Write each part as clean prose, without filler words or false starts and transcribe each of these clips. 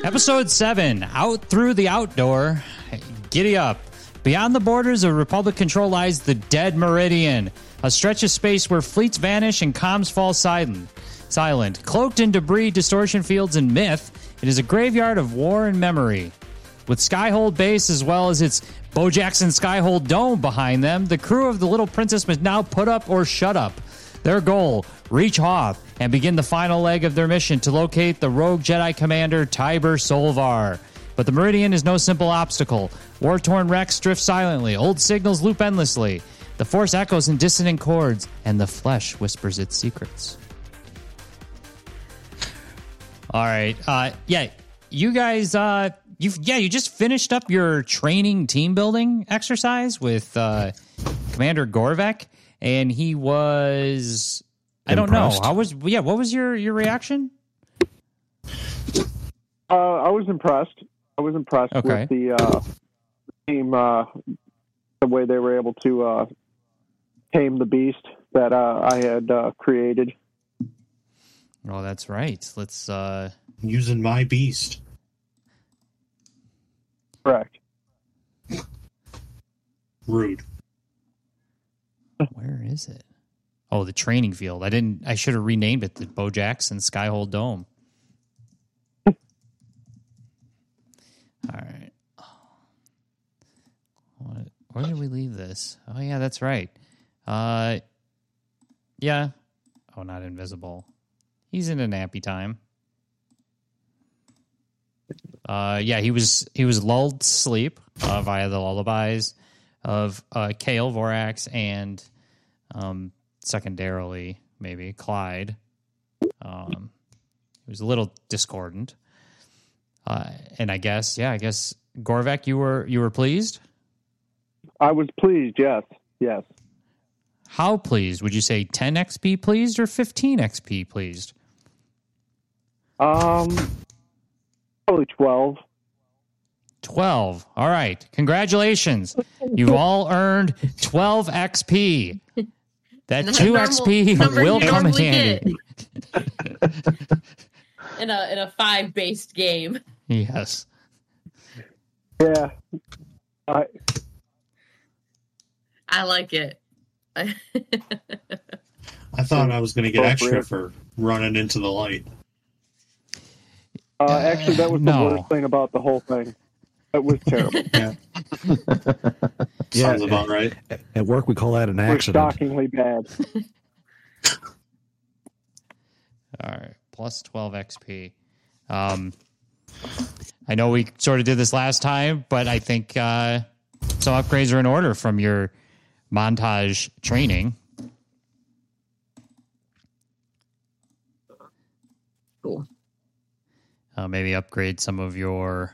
Episode 7, Out Through the Outdoor. Giddy up. Beyond the borders of Republic control lies the Dead Meridian, a stretch of space where fleets vanish and comms fall silent. Cloaked in debris, distortion fields, and myth, it is a graveyard of war and memory. With Skyhold Base as well as its Bo Jackson Skyhold Dome behind them, the crew of the Little Princess must now put up or shut up. Their goal, reach Hoth and begin the final leg of their mission to locate the rogue Jedi Commander Tiber Solvar. But the Meridian is no simple obstacle. War-torn wrecks drift silently, old signals loop endlessly. The Force echoes in dissonant chords, and the flesh whispers its secrets. All right. You guys, you just finished up your training team building exercise with Commander Gorvek, and he was, I don't know, what was your reaction? I was impressed. With the team, the way they were able to tame the beast that I had created. Oh, that's right. Let's using my beast. Correct. Rude. Where is it? Oh, the training field. I should have renamed it the Bo Jackson Skyhold Dome. All right. Where did we leave this? Oh, yeah, that's right. Yeah. Oh, not invisible. He's in a nappy time. He was lulled to sleep via the lullabies of Kale, Vorax, and secondarily, maybe, Clyde. He was a little discordant. And I guess Gorvek, you were pleased? I was pleased, yes. How pleased? Would you say 10 XP pleased or 15 XP pleased? Probably 12. 12. All right. Congratulations. You've all earned 12 XP. That 2 XP will come in handy. In a 5-based game. Yes. Yeah. I like it. I thought I was going to get extra for running into the light. Actually, that was the worst thing about the whole thing. It was terrible. Yeah. Sounds about right. At work, we call that an accident. It was shockingly bad. All right. Plus 12 XP. I know we sort of did this last time, but I think some upgrades are in order from your montage training. Cool. Maybe upgrade some of your...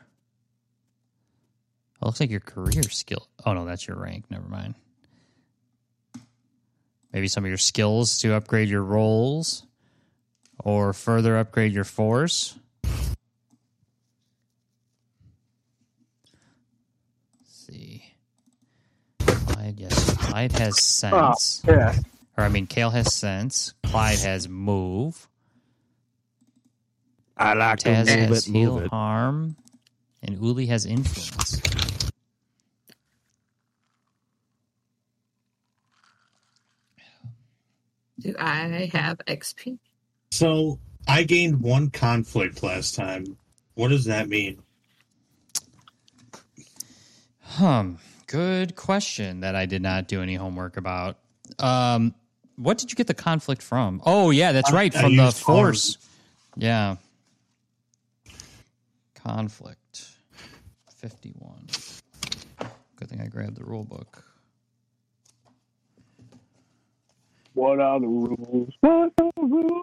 It looks like your career skill. Oh, no, that's your rank. Never mind. Maybe some of your skills to upgrade your roles or further upgrade your force. Let's see. Clyde has sense. Oh, yeah. Kale has sense. Clyde has move. I like to Taz move has it, heal move it. harm. And Uli has influence. Do I have XP? So I gained 1 conflict last time. What does that mean? Good question that I did not do any homework about. What did you get the conflict from? Oh, yeah, that's right. From the Force. Yeah. Conflict. 51. Good thing I grabbed the rule book. What are the rules? What are the rules?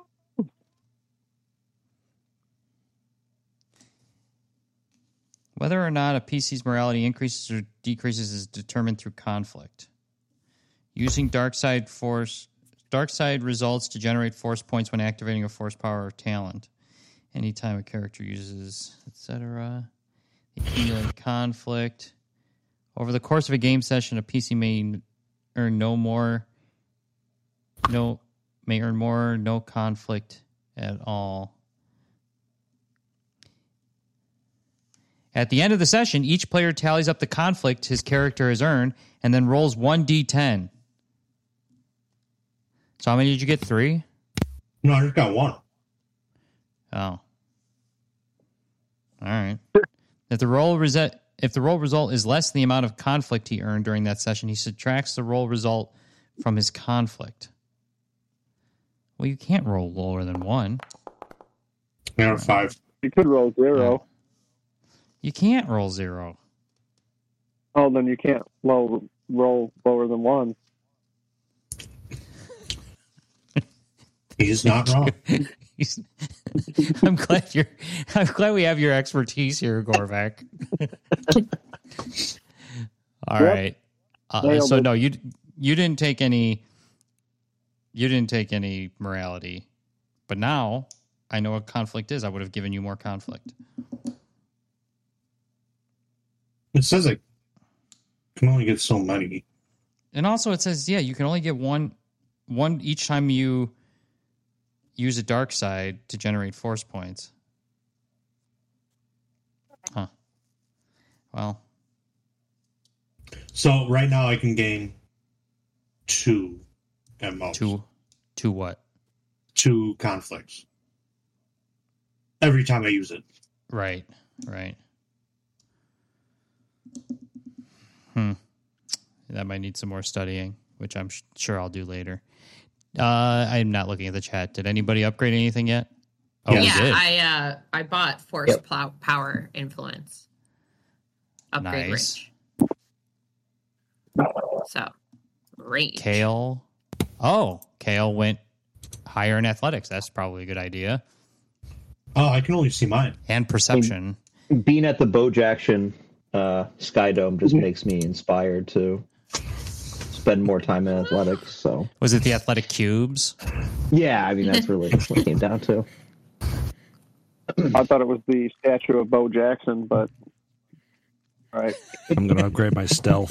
Whether or not a PC's morality increases or decreases is determined through conflict. Using dark side results to generate force points when activating a force power or talent. Anytime a character uses, etc. Accumulate conflict. Over the course of a game session, a PC may earn no conflict at all. At the end of the session, each player tallies up the conflict his character has earned and then rolls 1d10. So how many did you get? 3? No, I just got 1. Oh. All right. If the roll result is less than the amount of conflict he earned during that session, he subtracts the roll result from his conflict. Well, you can't roll lower than 1. I got a 5. You could roll 0. You can't roll 0. Oh, then you can't roll lower than 1. He's not wrong. I'm glad we have your expertise here, Gorvak. All right. So no, you didn't take any morality, but now I know what conflict is. I would have given you more conflict. It says I can only get so many. And also it says, you can only get one each time you use a dark side to generate force points. Huh. Well. So right now I can gain 2 at most. 2 what? 2 conflicts. Every time I use it. Right. That might need some more studying, which I'm sure I'll do later. I'm not looking at the chat. Did anybody upgrade anything yet? Oh, yeah, we did. I bought Force Power Influence. Upgrade Nice. range. So, range. Kale went higher in athletics. That's probably a good idea. Oh, I can only see mine. And perception. Being at the Bojackson Sky Dome just makes me inspired to spend more time in athletics. So Was it the athletic cubes? yeah, I mean that's really what it came down to. I thought it was the statue of Bo Jackson, but all right. I'm going to upgrade my stealth.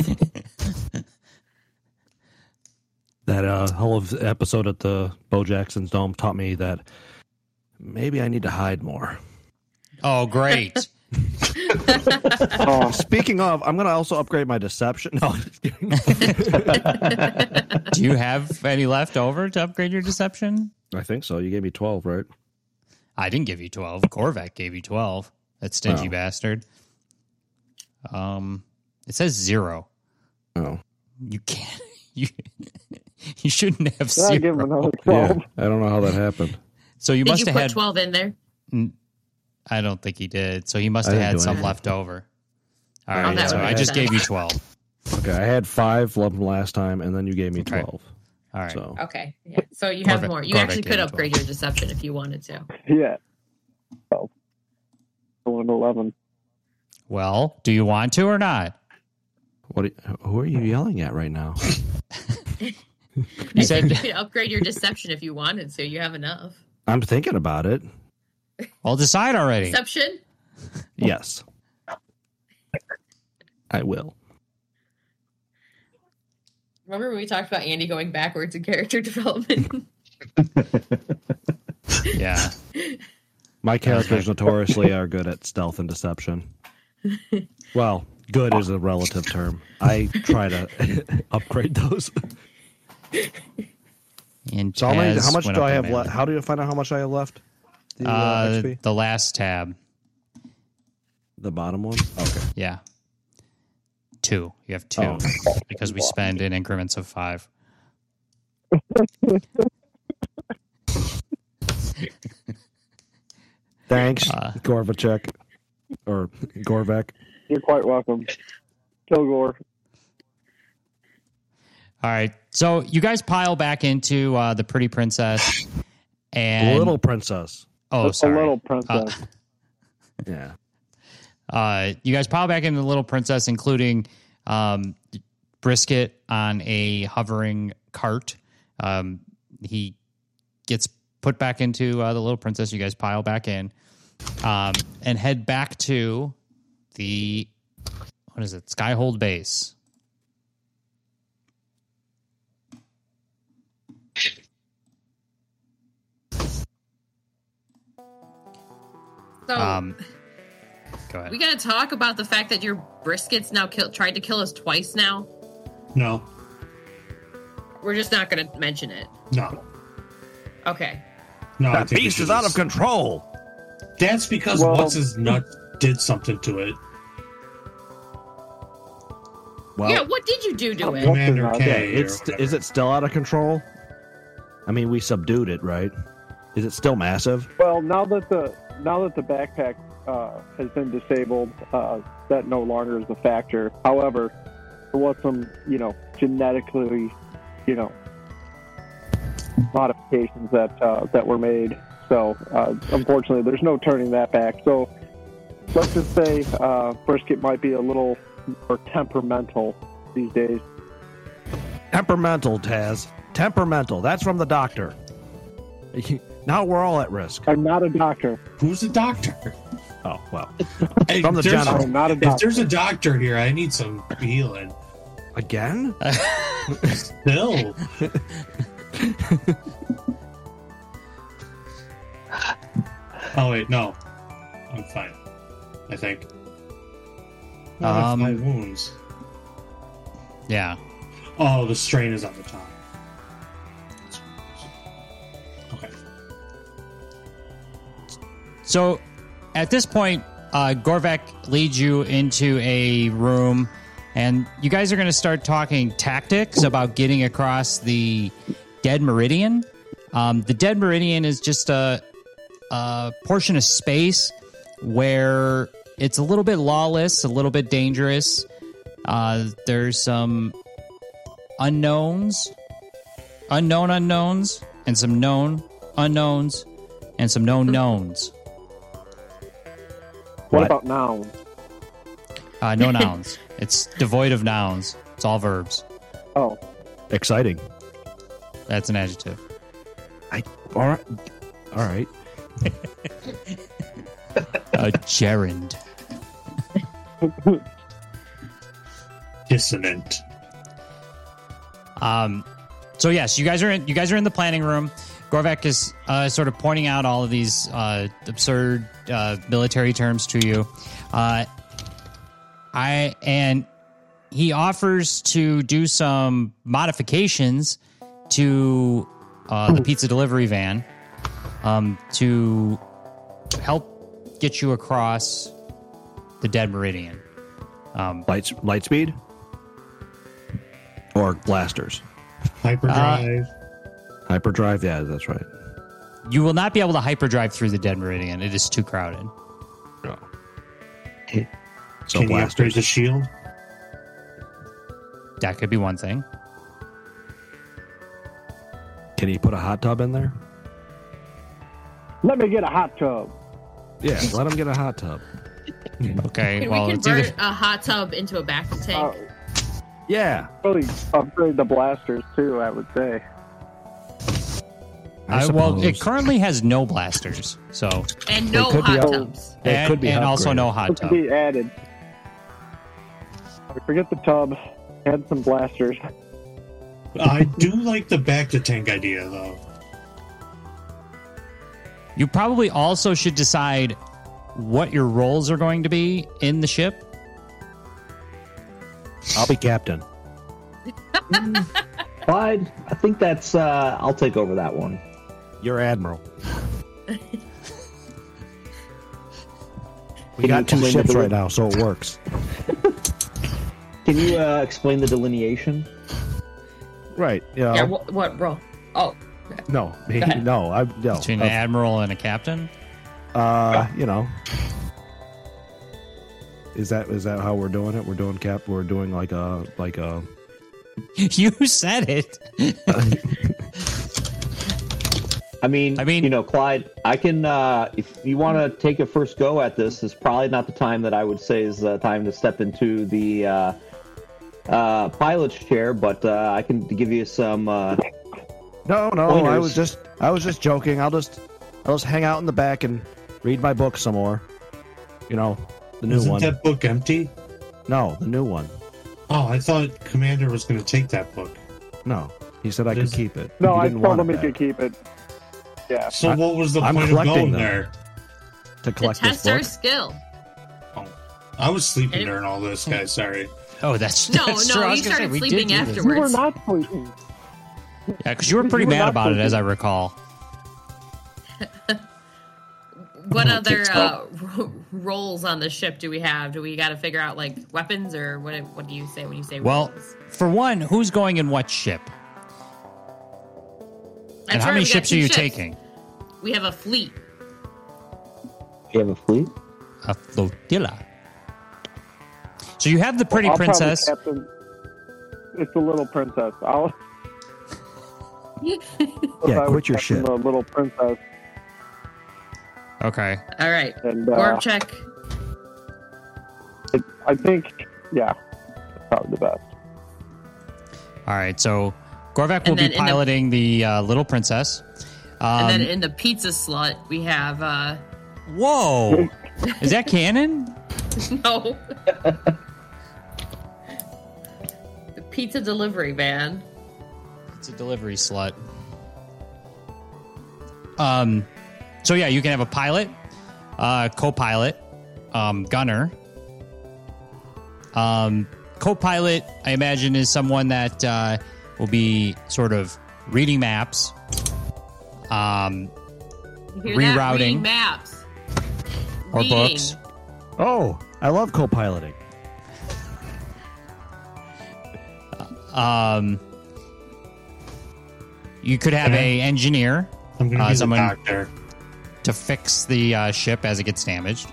That whole episode at the Bo Jackson's Dome taught me that maybe I need to hide more. Oh, great. Speaking of, I'm going to also upgrade my deception. No, just kidding. Do you have any left over to upgrade your deception? I think so. You gave me 12, right? I didn't give you 12. Korvac gave you 12. That stingy bastard. It says 0. Oh. You can't. You shouldn't have I'll 0. give him another 12. Yeah, I don't know how that happened. So you Did must you have put had 12 in there? I don't think he did. So he must have had some left over. All right. that So would I make just sense. gave you 12. Okay, I had 5 left from last time, and then you gave me 12. All right. So Okay. Yeah. So you have Corvette- more. You Corvette actually gave could you upgrade your deception if you wanted to. Yeah. 12. Going to 11. Well, do you want to or not? who are you yelling at right now? You said, You could upgrade your deception if you wanted to. You have enough. I'm thinking about it. well, decide already. Deception? Yes. I will. Remember when we talked about Andy going backwards in character development? Yeah. My characters notoriously are good at stealth and deception. Well, good is a relative term. I try to upgrade those. And So how Taz much went do up I in have melee. left? How do you find out how much I have left? The XP? The last tab. The bottom one? Okay. Yeah. 2. You have 2 Oh. because we spend in increments of 5. Thanks, Gorvacek. Or Gorvak. You're quite welcome. Kilgore. All right. So you guys pile back into the Pretty Princess and Little Princess. Oh, sorry. A little princess. Yeah. You guys pile back into the Little Princess, including Brisket on a hovering cart. He gets put back into the Little Princess. You guys pile back in and head back to the, what is it, Skyhold base. So, Go ahead. We gotta talk about the fact that your brisket's now tried to kill us twice now. No. We're just not gonna mention it. No. Okay. No. That beast is out of control. That's because what's his nut did something to it. Well, yeah, what did you do to it? Commander yeah, K. is it still out of control? I mean, we subdued it, right? Is it still massive? Well, now that the backpack has been disabled, that no longer is a factor. However, there was some, genetically, modifications that were made. So, unfortunately, there's no turning that back. So, let's just say Brisket might be a little more temperamental these days. Temperamental, Taz. Temperamental. That's from the doctor. Now we're all at risk. I'm not a doctor. Who's a doctor? Oh, well. Hey, From the general. I'm not a If doctor. there's a doctor here, I need some healing. Again? Still. Oh, wait, no. I'm fine. I think. I have 5 wounds. Yeah. Oh, the strain is on the top. Okay. So, at this point, Gorvek leads you into a room, and you guys are going to start talking tactics about getting across the Dead Meridian. The Dead Meridian is just a portion of space where it's a little bit lawless, a little bit dangerous. There's some unknown unknowns, and some known unknowns, and some known knowns. What about nouns? No nouns. It's devoid of nouns. It's all verbs. Oh, Exciting. That's an adjective. All right. A gerund. Dissonant. So yes, you guys are in the planning room. Gorvek is sort of pointing out all of these absurd military terms to you. And he offers to do some modifications to the pizza delivery van to help get you across the Dead Meridian. Light speed? Or blasters? Hyperdrive. Hyperdrive? Yeah, that's right. You will not be able to hyperdrive through the Dead Meridian. It is too crowded. No. Can So you upgrade blasters. the shield? That could be one thing. Can you put a hot tub in there? let me get a hot tub. Yeah, let him get a hot tub. Okay, Can well, we it's convert either... a hot tub into a back tank? Yeah. Really upgrade the blasters too, I would say. well, it currently has no blasters, so... And no could be hot up- tubs. It could be and also upgraded. no hot It could tub. be added. Forget the tub. Add some blasters. I do like the back to tank idea, though. You probably also should decide what your roles are going to be in the ship. I'll be captain. Clyde, I think that's. I'll take over that one. You're admiral. We Can got you 2 explain ships the- right now, so it works. Can you explain the delineation? Right. You know, Yeah, what role? Oh, no. ahead. No. Between an admiral and a captain. You know. Is that how we're doing it? We're doing we're doing like a You said it. I mean, Clyde, I can, if you want to take a first go at this, is probably not the time that I would say is the time to step into the pilot's chair, but I can give you some. No, Pointers. I was just joking. I'll just hang out in the back and read my book some more. You know, the new Isn't one. that book empty? No, the new one. Oh, I thought Commander was going to take that book. No, he said I could keep it. No, He I didn't told want him it he back. could keep it. Yeah. So what was the I'm point of collecting going them. there? To to collect this test our book. skill. Oh, I was sleeping during all this, guys. Sorry. Oh, that's No, true. no, I was you gonna say, started we did sleeping do this. You afterwards. were not sleeping. Yeah, because you were pretty You were mad not about it, sleeping. as I recall. What other TikTok. roles on the ship do we have? Do we got to figure out like weapons, or what do you say when you say Well, roles? for one, who's going in what ship? And That's how right, many we got ships are 2 you ships. taking? We have a fleet. You have a fleet? A flotilla. So you have the pretty I'll princess. probably captain. It's the little princess. Yeah, I quit your captain shit. The little princess. Okay. All right, And Gorb check. I think, yeah, that's probably the best. All right. So Gorvak will And then be in the- piloting the little princess. And then in the pizza slut, we have Whoa! Is that canon? no. The pizza delivery van. It's a delivery slut. So yeah, you can have a pilot, co-pilot, gunner. Co-pilot, I imagine, is someone that will be sort of reading maps, You hear Rerouting. that? Reading maps. or Reading. books. Oh, I love co-piloting. You could have a engineer I'm going to be someone- the doctor. to fix the ship as it gets damaged.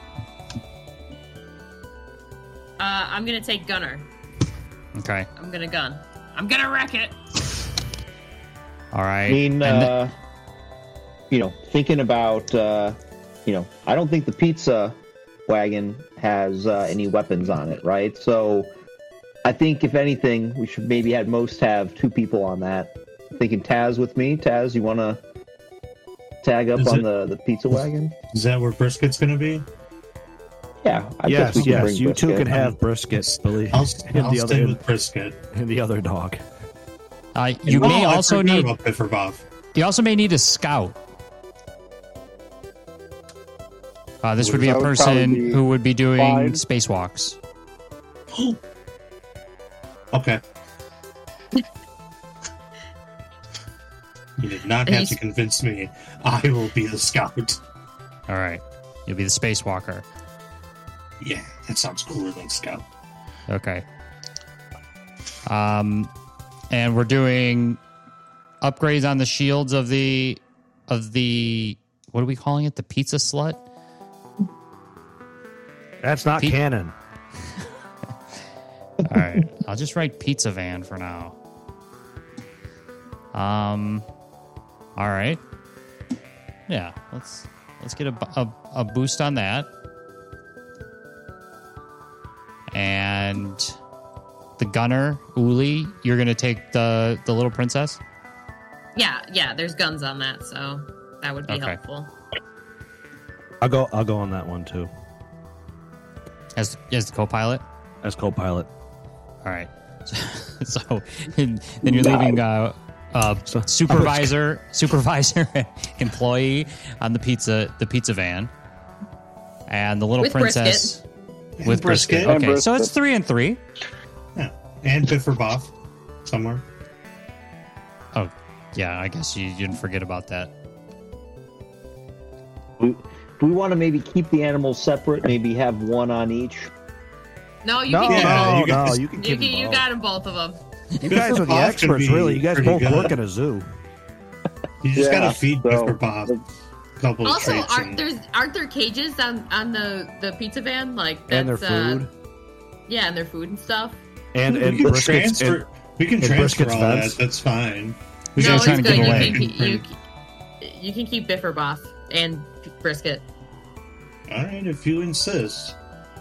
I'm gonna take gunner. Okay. I'm gonna gun. I'm gonna wreck it. All right. I mean, And thinking about, I don't think the pizza wagon has any weapons on it, right? So I think, if anything, we should maybe at most have 2 people on that. Thinking Taz with me. Taz, you want to tag up Is on it- the pizza wagon? Is that where Brisket's going to be? Yeah, I guess we can bring You two Brisket. can have brisket, Billy, I'll and stay with Brisket. and the other dog. you may I also forgot need. about Bifferboff. You also may need a scout. This would be a That would probably person be who would be doing Clyde. spacewalks. Okay. You did not have to convince me. I will be the scout. All right. You'll be the spacewalker. Yeah, that sounds cooler than scout. Okay. And we're doing upgrades on the shields of the what are we calling it? The pizza slut? That's not canon. All right. I'll just write pizza van for now. All right. Yeah, let's get a boost on that. And the gunner, Uli, you're going to take the little princess? Yeah, there's guns on that, so that would be Okay. helpful. I'll go on that one too As the co-pilot? as co-pilot. All right. So then you're leaving supervisor, employee on the pizza van, and the little With princess with Brisket. brisket. Okay, And so it's brisket. 3 and 3. Yeah. And Bifferboff somewhere. Oh, yeah. I guess you didn't forget about that. Do we want to maybe keep the animals separate? Maybe have one on each? No, you No, can keep Yeah, both. no, you can keep them You both. got them both of them. You guys are the Bifferboff can experts, be really. You guys pretty both good. work in a zoo. You just Yeah, gotta feed so- Bifferboff a couple of Also, treats. aren't there cages on the pizza van? Like And their that's, food. Yeah, and their food and stuff. And we can briskets. transfer. We can and transfer Brisket's all that. vents. That's fine. We No, just it's trying good. to give You away. can, you can keep Bifferboff and Brisket. All right, if you insist.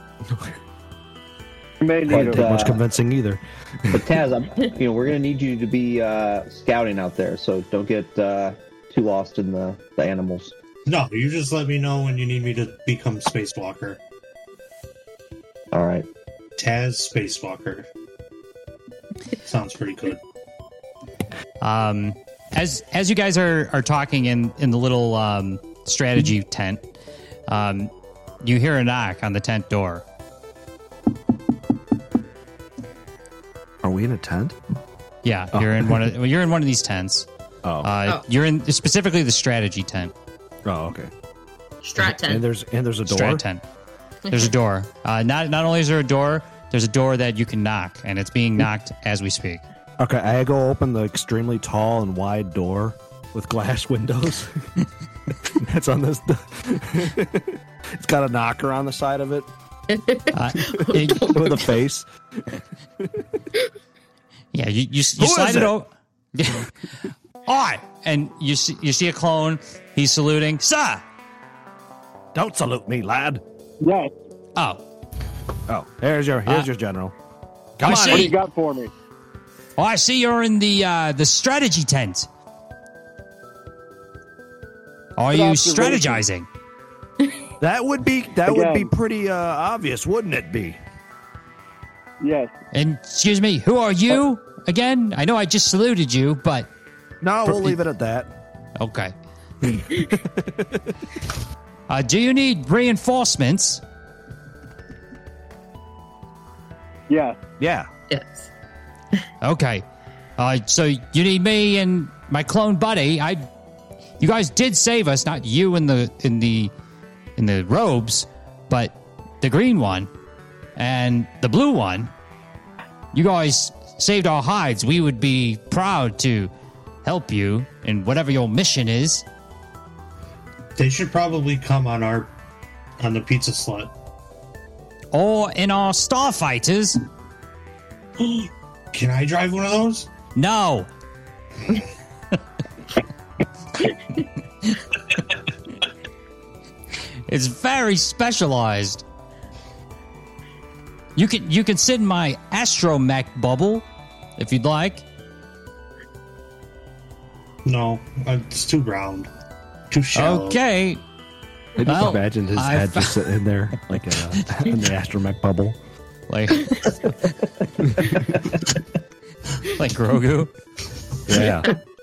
You may need But, a Take much convincing either. But Taz, we're going to need you to be scouting out there, so don't get too lost in the animals. No, you just let me know when you need me to become Spacewalker. All right. Taz Spacewalker. Sounds pretty good. As you guys are talking in the little strategy tent, you hear a knock on the tent door. Are we in a tent? Yeah, you're in one of these tents. You're in specifically the strategy tent. Oh, okay. Strat tent. And there's a door. Strat tent. There's a door. Not only is there a door, there's a door that you can knock, and it's being knocked as we speak. Okay, I go open the extremely tall and wide door with glass windows. That's on this. It's got a knocker on the side of it with a face. Yeah, you slide it over. All right, and you see a clone. He's saluting, sir. Don't salute me, lad. Yes. Oh, here's your general. Come on, What do you got for me? Oh, I see you're in the strategy tent. Are you strategizing? That would be pretty obvious, wouldn't it be? Yes. And excuse me, who are you again? I know I just saluted you, but No, we'll leave it at that. okay. Do you need reinforcements? Yes. Yeah. Yes. Okay. So you need me and my clone buddy. You guys did save us, not you in the robes, but the green one and the blue one. You guys saved our hides. We would be proud to help you in whatever your mission is. They should probably come on the pizza slut. Or in our starfighters. Can I drive one of those? No. It's very specialized. You can sit in my astromech bubble if you'd like. No, it's too round, too shallow. Okay. I just imagined his head just sitting in there like in the astromech bubble. Like like Grogu. Yeah.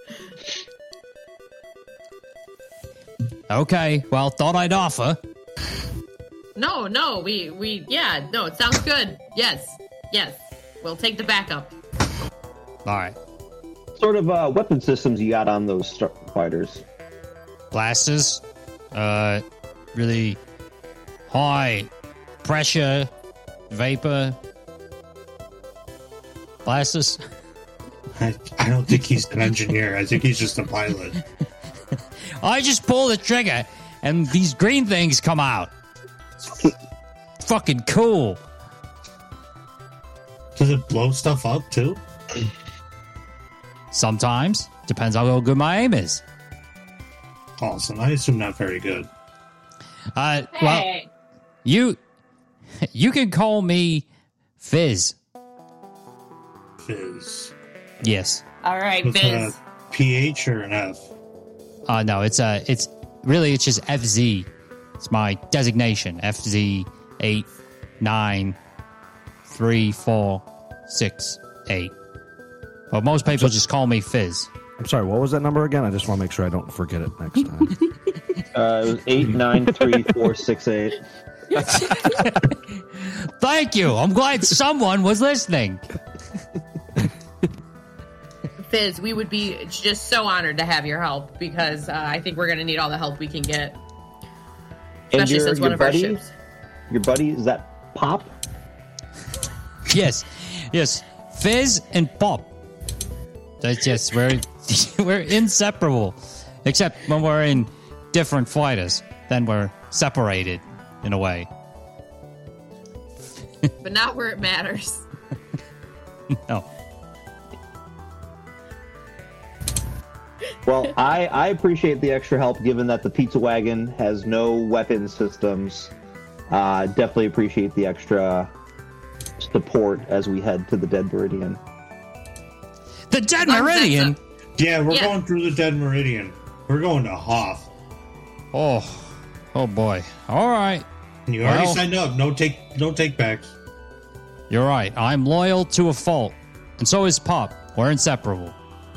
Okay, well, thought I'd offer. No, it sounds good. Yes. We'll take the backup. All right. What sort of weapon systems you got on those fighters? Blasters, really high pressure vapor blasters. I don't think he's an engineer. I think he's just a pilot. I just pull the trigger and these green things come out. It's fucking cool. Does it blow stuff up too? Sometimes. Depends how good my aim is. Awesome. I assume not very good. Well, you can call me Fizz. Fizz. Yes. All right, With Fizz. a PH or an F? No, it's just FZ. It's my designation. FZ 89346 But most people just call me Fizz. I'm sorry, what was that number again? I just want to make sure I don't forget it next time. It was 893468. Thank you. I'm glad someone was listening. Fizz, we would be just so honored to have your help because I think we're going to need all the help we can get. Especially since one of our ships. Your buddy, is that Pop? Yes. Fizz and Pop. That's yes, we're inseparable. Except when we're in different fighters. Then we're separated in a way. But not where it matters. No. Well, I appreciate the extra help given that the Pizza Wagon has no weapon systems. Definitely appreciate the extra support as we head to the Dead Meridian. The Dead Meridian? Yeah, we're going through the Dead Meridian. We're going to Hoth. Oh boy. All right. You already signed up. No take backs. You're right. I'm loyal to a fault. And so is Pop. We're inseparable.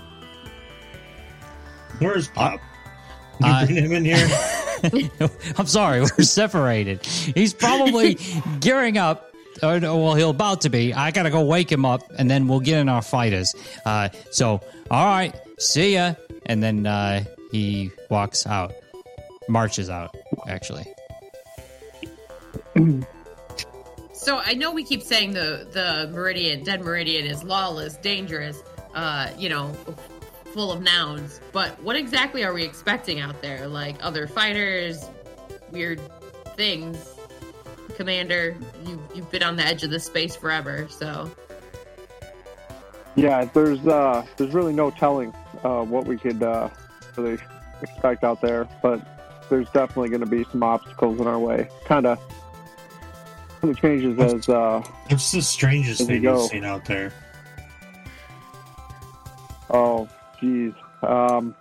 Where's Pop? You bring him in here? I'm sorry, we're separated. He's probably gearing up well, he'll about to be. I gotta go wake him up, and then we'll get in our fighters. So, all right, see ya. And then he walks out, marches out, actually. So I know we keep saying the Meridian, Dead Meridian, is lawless, dangerous, full of nouns. But what exactly are we expecting out there? Like other fighters, weird things. Commander, you've been on the edge of this space forever, so. Yeah, there's really no telling what we could really expect out there, but there's definitely going to be some obstacles in our way. Kind of changes as what's the strangest thing you've seen out there? Oh, geez. The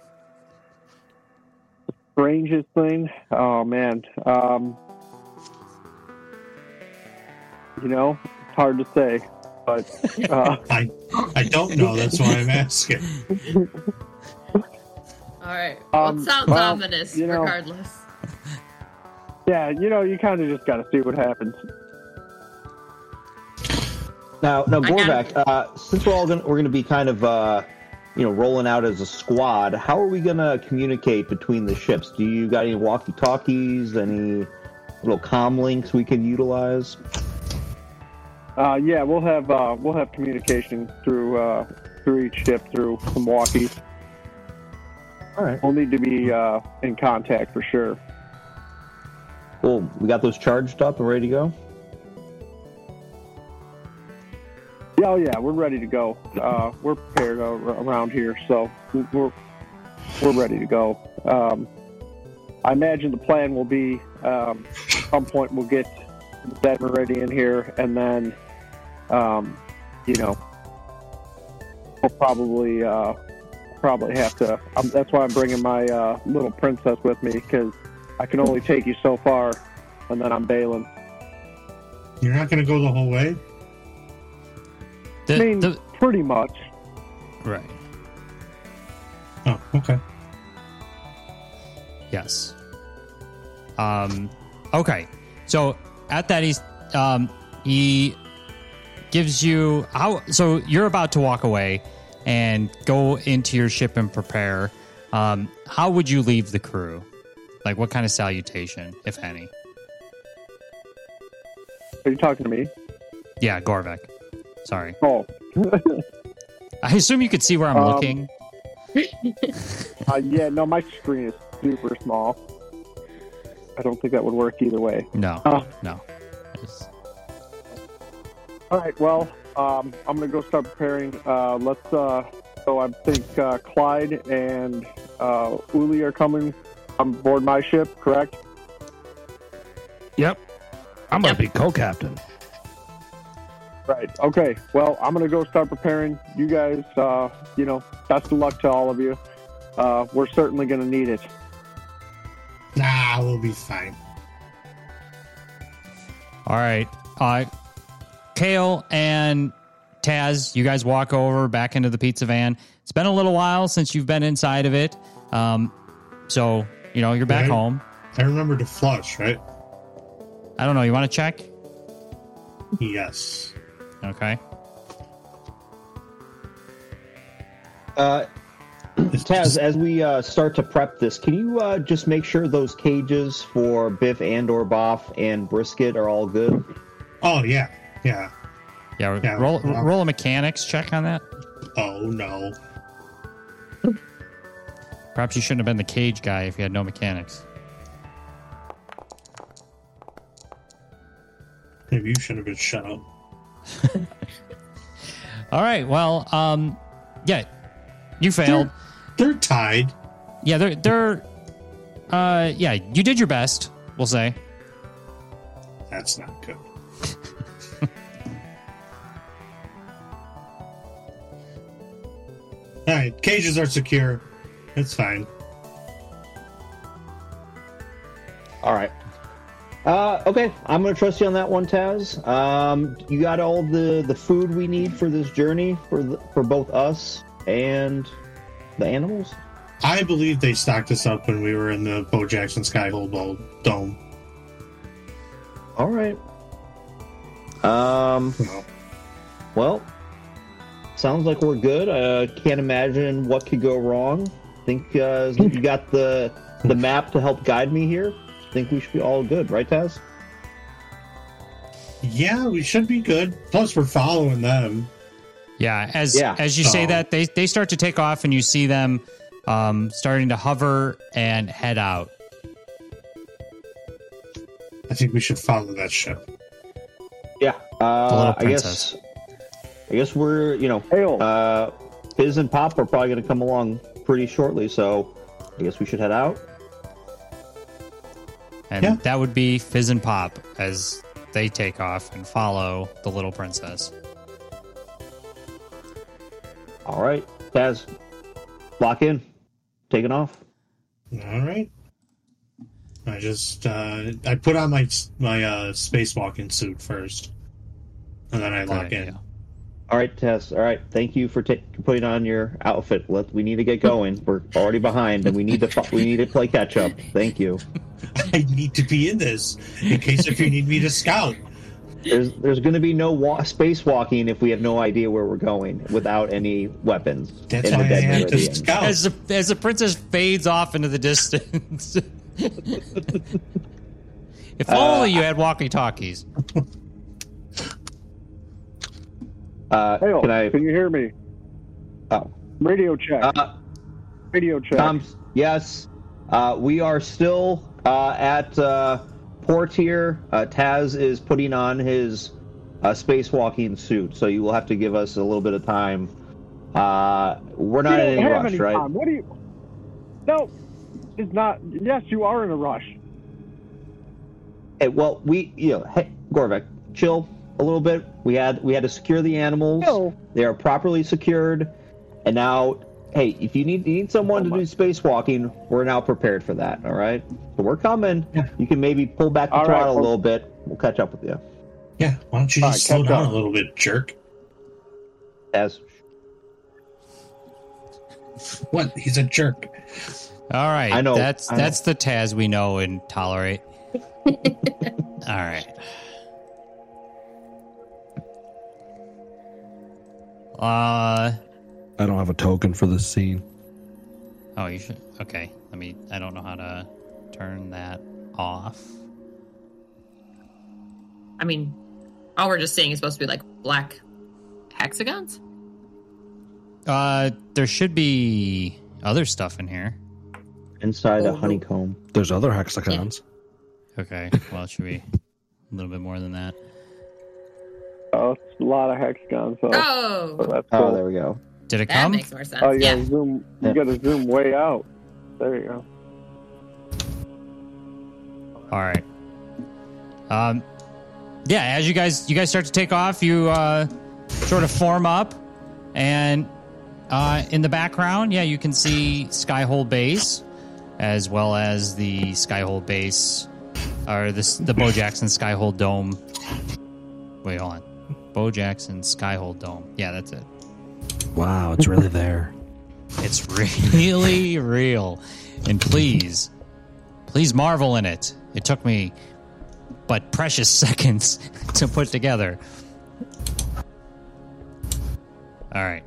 strangest thing? Oh, man. It's hard to say, but I don't know. That's why I'm asking. All right. Well, it sounds ominous, regardless. Yeah, you kind of just got to see what happens. Now, Gorvac, since we're going to be kind of rolling out as a squad, how are we going to communicate between the ships? Do you got any walkie-talkies? Any little comm links we can utilize? Yeah, we'll have communication through each ship through some walkies. All right. We'll need to be in contact for sure. Cool. We got those charged up and ready to go? Yeah, we're ready to go. We're prepared around here, so we're ready to go. I imagine the plan will be at some point we'll get that Meridian here, and then we'll probably have to. That's why I'm bringing my little princess with me, because I can only take you so far, and then I'm bailing. You're not going to go the whole way? Pretty much. Right. Oh, okay. Yes. Okay. So at that, he gives you so you're about to walk away and go into your ship and prepare. How would you leave the crew? Like, what kind of salutation, if any? Are you talking to me? Yeah, Gorvac. Sorry. Oh. I assume you could see where I'm looking. Yeah, no, my screen is super small. I don't think that would work either way. No. No. All right, well, I'm going to go start preparing. So I think Clyde and Uli are coming on board my ship, correct? Yep. I'm going to be co-captain. Right. Okay. Well, I'm going to go start preparing. You guys, best of luck to all of you. We're certainly going to need it. Nah, we'll be fine. All right. Kale and Taz, you guys walk over back into the pizza van. It's been a little while since you've been inside of it. So, you're back home. I remember to flush, right? I don't know. You want to check? Yes. Okay. Taz, as we start to prep this, can you just make sure those cages for Biff and/or Boff and Brisket are all good? Oh, yeah. Yeah. Yeah, roll a mechanics check on that. Oh, no. Perhaps you shouldn't have been the cage guy if you had no mechanics. Maybe you should have been shut up. All right. Well, yeah, you failed. They're tied. Yeah, they're. Yeah, you did your best. We'll say. That's not good. All right, cages are secure. It's fine. All right. Okay, I'm going to trust you on that one, Taz. You got all the food we need for this journey for both us and the animals? I believe they stocked us up when we were in the Bo Jackson Skyhold Dome. All right. Well, sounds like we're good. Can't imagine what could go wrong. Think you got the map to help guide me here. Think we should be all good, right, Taz? Yeah, we should be good. Plus, we're following them. Yeah, as you say that, they start to take off, and you see them starting to hover and head out. I think we should follow that ship. Yeah, the little princess. I guess we're Fizz and Pop are probably going to come along pretty shortly, so I guess we should head out. And that would be Fizz and Pop as they take off and follow the little princess. All right, Taz, lock in. Taking off. All right. I just I put on my spacewalking suit first, and then I lock in. All right, Tess. All right, thank you for putting on your outfit. We need to get going. We're already behind, and we need to play catch up. Thank you. I need to be in this in case if you need me to scout. There's going to be no spacewalking if we have no idea where we're going without any weapons. That's why I have to scout. As the princess fades off into the distance. If only you had walkie-talkies. Can you hear me? Oh. Radio check. Radio check. Yes. We are still at port here. Taz is putting on his spacewalking suit, so you will have to give us a little bit of time. We're not in any rush, right? Time. What do you... No, it's not. Yes, you are in a rush. Hey, well, hey, Gorvek, chill a little bit. We had to secure the animals. No. They are properly secured, and now, hey, if you need someone to do spacewalking, we're now prepared for that. All right, so we're coming. Yeah. You can maybe pull back the throttle a little bit. We'll catch up with you. Yeah, why don't you just slow down a little bit, jerk? What? He's a jerk. All right, I know. That's the Taz we know and tolerate. All right. I don't have a token for this scene. Oh, you should. Okay, I don't know how to turn that off. I mean, all we're just saying is supposed to be like black hexagons. There should be other stuff in here. Inside a honeycomb. There's other hexagons. Yeah. Okay, well, it should be a little bit more than that. Oh, it's a lot of hexagons. So that's cool. Oh, there we go. Did it that come? That makes more sense. Oh, you gotta zoom. You gotta zoom way out. There you go. All right. Yeah, as you guys start to take off, you sort of form up, and in the background, you can see Skyhole Base, as well as the Skyhole Base, or the Bo Jackson Skyhole Dome. Wait, hold on. Bo Jackson Skyhole Dome. Yeah, that's it. Wow, it's really there. It's really real. And please marvel in it. It took me but precious seconds to put together. All right.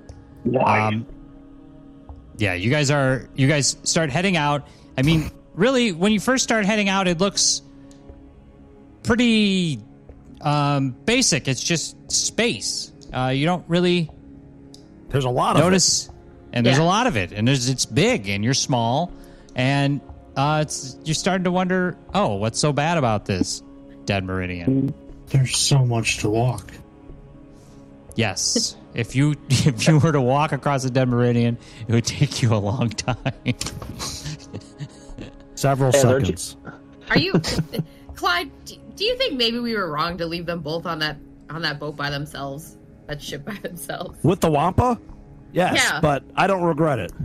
Yeah, you guys start heading out. I mean, really, when you first start heading out, it looks pretty basic. It's just space. You don't really there's a lot notice, of it. And there's a lot of it, and it's big, and you're small, and you're starting to wonder, what's so bad about this dead meridian? There's so much to walk. Yes. If you were to walk across the dead meridian, it would take you a long time. Several seconds. Are you, Clyde? Do you think maybe we were wrong to leave them both on that boat by themselves, that ship by themselves? With the Wampa? Yes, but I don't regret it.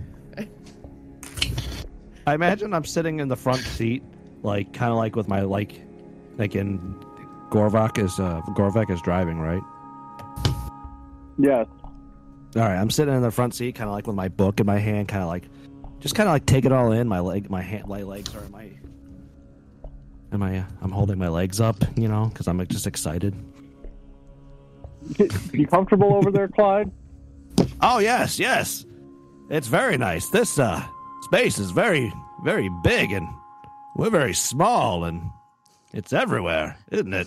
I imagine I'm sitting in the front seat, like kind of like with my like in Gorvek is driving, right? Yes. All right, I'm sitting in the front seat, kind of like with my book in my hand, kind of like take it all in. My legs are in my. I'm holding my legs up, because I'm just excited. You comfortable over there, Clyde? Oh, yes. It's very nice. This space is very, very big, and we're very small, and it's everywhere, isn't it?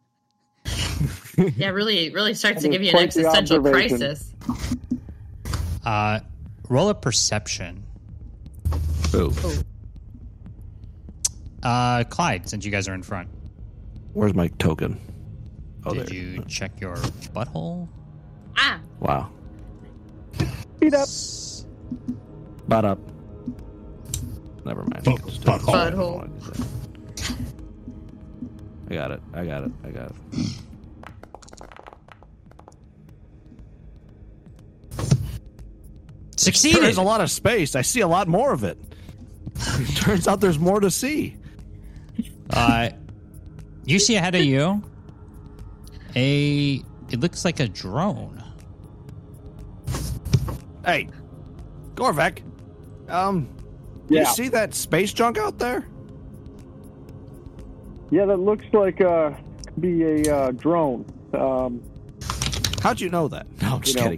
Yeah, really starts to give you an existential crisis. Roll a perception. Ooh. Clyde, since you guys are in front. Where's my token? Oh, Did there. you check your butthole? Ah, Wow. Speed up. Butt up. Never mind. butthole. I got it. Succeeded. There's a lot of space. I see a lot more of it. Turns out there's more to see. You see ahead of you it looks like a drone. Hey, Gorvek. You see that space junk out there? Yeah, that looks like could be a drone. How'd you know that? No, I'm just kidding.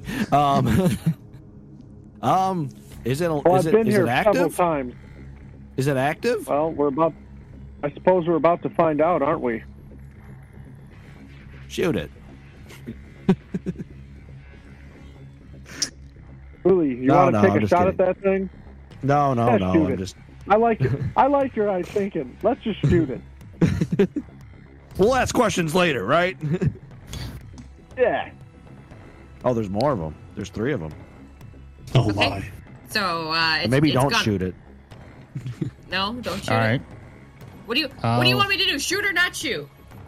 Is it? Well, I've been here several active? times. Is it active? Well, I suppose we're about to find out, aren't we? Shoot it. Really, you want to take a shot kidding. at that thing? No. Shoot I'm it. just. I like your eye thinking. Let's just shoot it. We'll ask questions later, right? Yeah. Oh, there's more of them. There's 3 of them. Oh Okay. my! So Maybe it's don't gone. shoot it. No, don't shoot All it. right. What do you want me to do? Shoot or not shoot?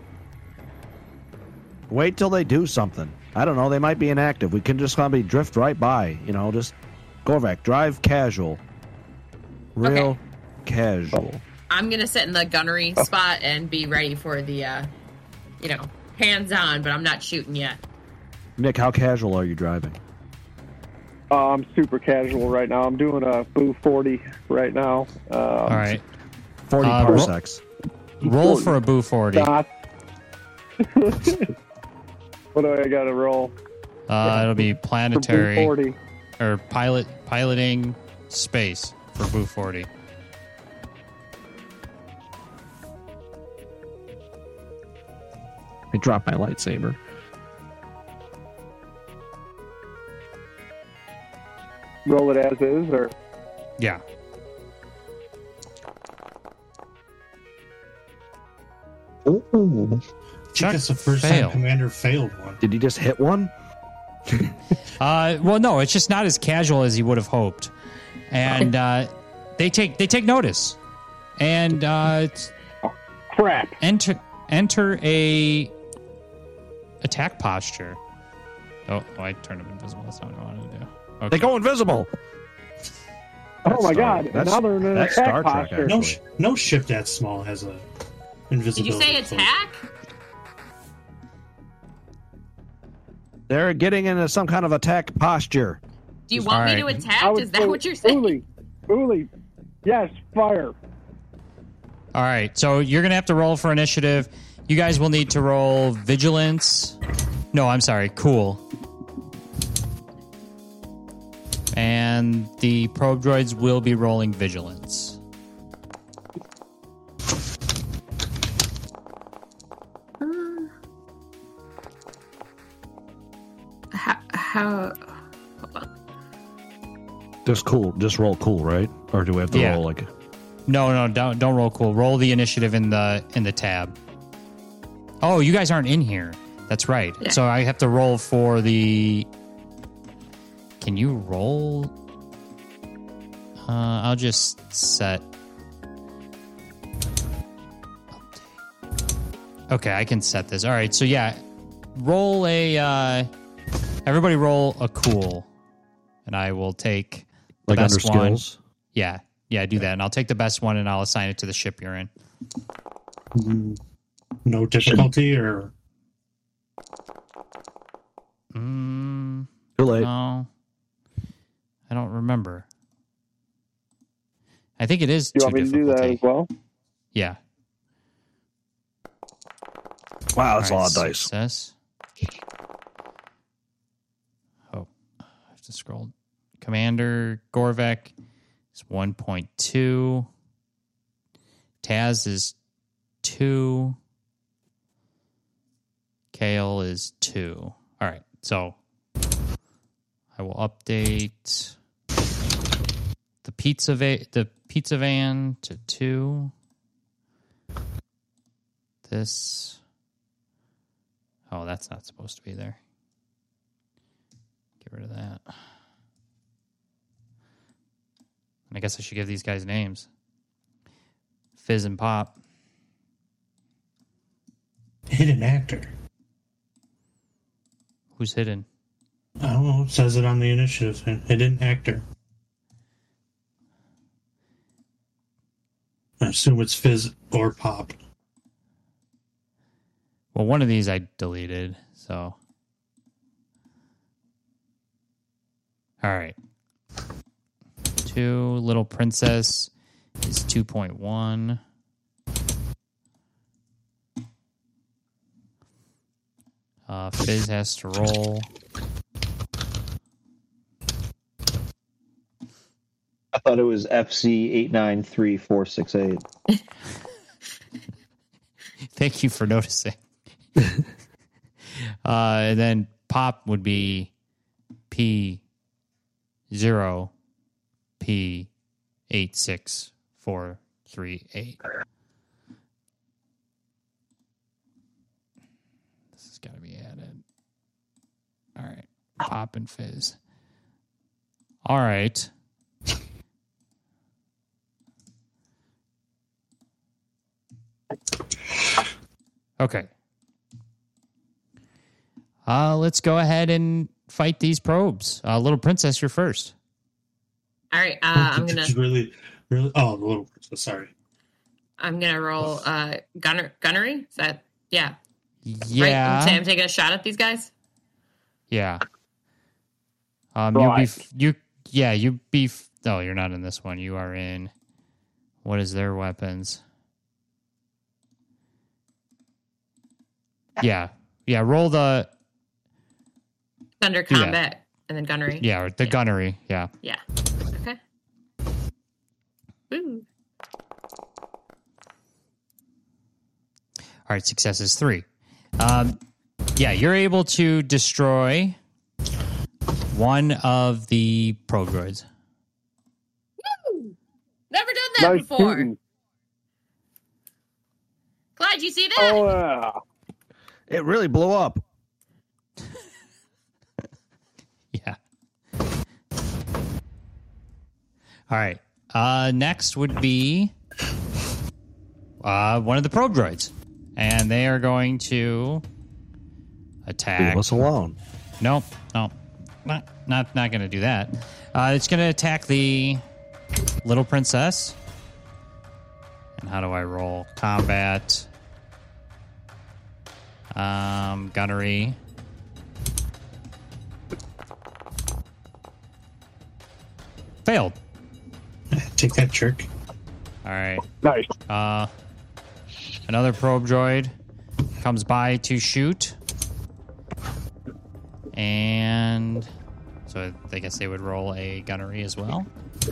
Wait till they do something. I don't know. They might be inactive. We can just probably drift right by. Just Gorvek, drive casual. Real casual. I'm gonna sit in the gunnery spot and be ready for the, hands on, but I'm not shooting yet. Nick, how casual are you driving? I'm super casual right now. I'm doing a Boo 40 right now. All right. 40 parsecs. Roll for a Boo 40. What do I got to roll? It'll be For Boo planetary 40. or piloting space for Boo 40. I dropped my lightsaber. Roll it as is, or Yeah. I Chuck think that's the first failed. time Commander failed one. Did he just hit one? Well, no, it's just not as casual as you would have hoped, and they take notice, and crap. enter a attack posture. Oh, I turned him invisible. That's not what I wanted to do. Okay. They go invisible. Oh my God! Now they're in an that's attack Star Trek, posture. actually. No ship that small has a Did invisibility. you say attack? They're getting into some kind of attack posture. Do you want me to Alright. attack? Is that what you're saying? Uli, yes, fire. All right, so you're gonna have to roll for initiative. You guys will need to roll vigilance. No, I'm sorry, cool. And the probe droids will be rolling vigilance. How? Hold on. Just cool. Just roll cool, right? Or do we have to roll like? No, don't roll cool. Roll the initiative in the tab. Oh, you guys aren't in here. That's right. Yeah. So I have to roll for the. Can you roll? I'll just set. Okay, I can set this. All right, so yeah, roll a. Everybody roll a cool, and I will take the Like best under one. skills? Yeah, do that, and I'll take the best one, and I'll assign it to the ship you're in. No difficulty or Too late. No, I don't remember. I think it is. You two want me to do that as well? Yeah. Wow, that's All a right, lot of dice. Success. scroll. Commander Gorvek is 1.2. Taz is 2. Kale is 2. All right, so I will update the pizza van to 2. This. Oh, that's not supposed to be there. Get rid of that. I guess I should give these guys names. Fizz and Pop. Hidden actor. Who's hidden? I don't know. It says it on the initiative. Hidden actor. I assume it's Fizz or Pop. Well, one of these I deleted, so. All right. 2, Little Princess is 2.1. Fizz has to roll. I thought it was FC 893468. Thank you for noticing. And then Pop would be P0 P86438. This has got to be added. All right. Pop and Fizz. All right. Okay. Let's go ahead and fight these probes. Little Princess, you're first. All right, I'm gonna really. Oh, the Little Princess. Sorry. I'm gonna roll gunnery. Is that Yeah. Right? I'm taking a shot at these guys. Yeah. Right. No, you're not in this one. You are in. What is their weapons? Yeah. Roll the Thunder combat and then gunnery. Yeah, the gunnery. Yeah. Yeah. Okay. Woo. All right, success is 3. You're able to destroy one of the probe droids. Woo! Never done that Nice before. shooting. Clyde, you see that? Oh, yeah. It really blew up. Yeah. All right. Next would be one of the probe droids. And they are going to attack. Leave us alone. Nope. Not going to do that. It's going to attack the Little Princess. And how do I roll? Combat. Gunnery. Failed. Take that, jerk. All right. Nice. Another probe droid comes by to shoot. And so I guess they would roll a gunnery as well.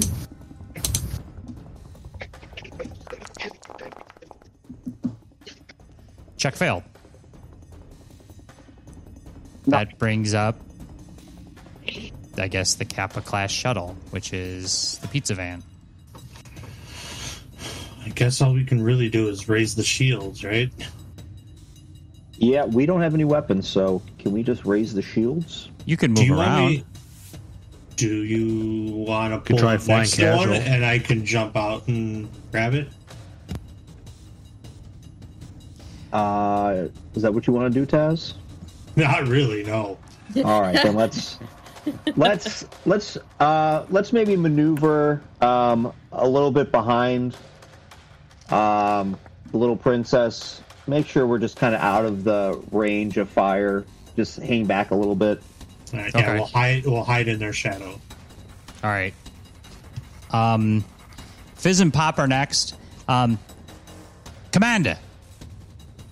Check failed. That brings up, I guess, the Kappa class shuttle, which is the pizza van. I guess all we can really do is raise the shields, right? Yeah, we don't have any weapons, so can we just raise the shields? You can move around. Do you want to pull try the flying next casual. one and I can jump out and grab it? Is that what you want to do, Taz? Not really, no. All right, then let's maybe maneuver a little bit behind the Little Princess. Make sure we're just kind of out of the range of fire. Just hang back a little bit. All right, Okay. yeah, we'll hide in their shadow. All right. Fizz and Pop are next. Commander,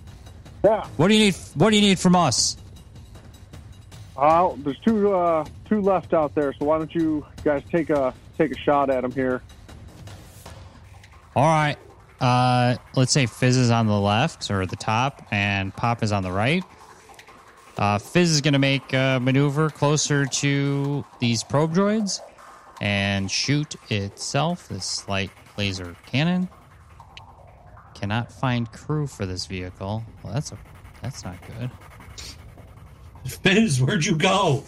Yeah. what do you need? What do you need from us? There's two two left out there, so why don't you guys take a shot at them here? All right. Let's say Fizz is on the left or the top, and Pop is on the right. Fizz is going to make a maneuver closer to these probe droids and shoot itself, this light laser cannon. Cannot find crew for this vehicle. Well, that's not good. Fizz, where'd you go?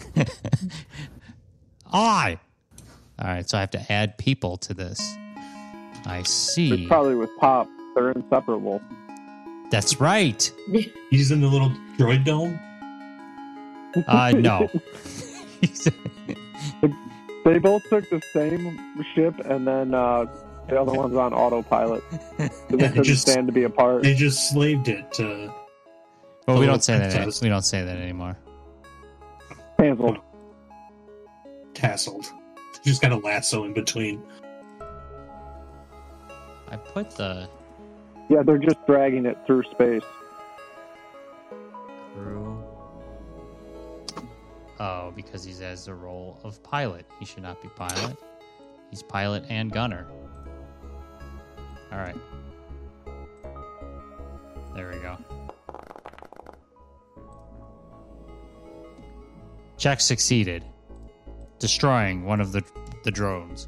All right, so I have to add people to this. I see. It's probably with Pop. They're inseparable. That's right. He's in the little droid dome? No. They both took the same ship, and then the other one's on autopilot. So they couldn't stand to be apart. They just slaved it to... Well, we don't say that. We don't say that anymore. Canceled. Tasseled. Just got a lasso in between. I put the Yeah, they're just dragging it through space. crew. Oh, because he has the role of pilot. He should not be pilot. He's pilot and gunner. All right. There we go. Check succeeded. Destroying one of the drones.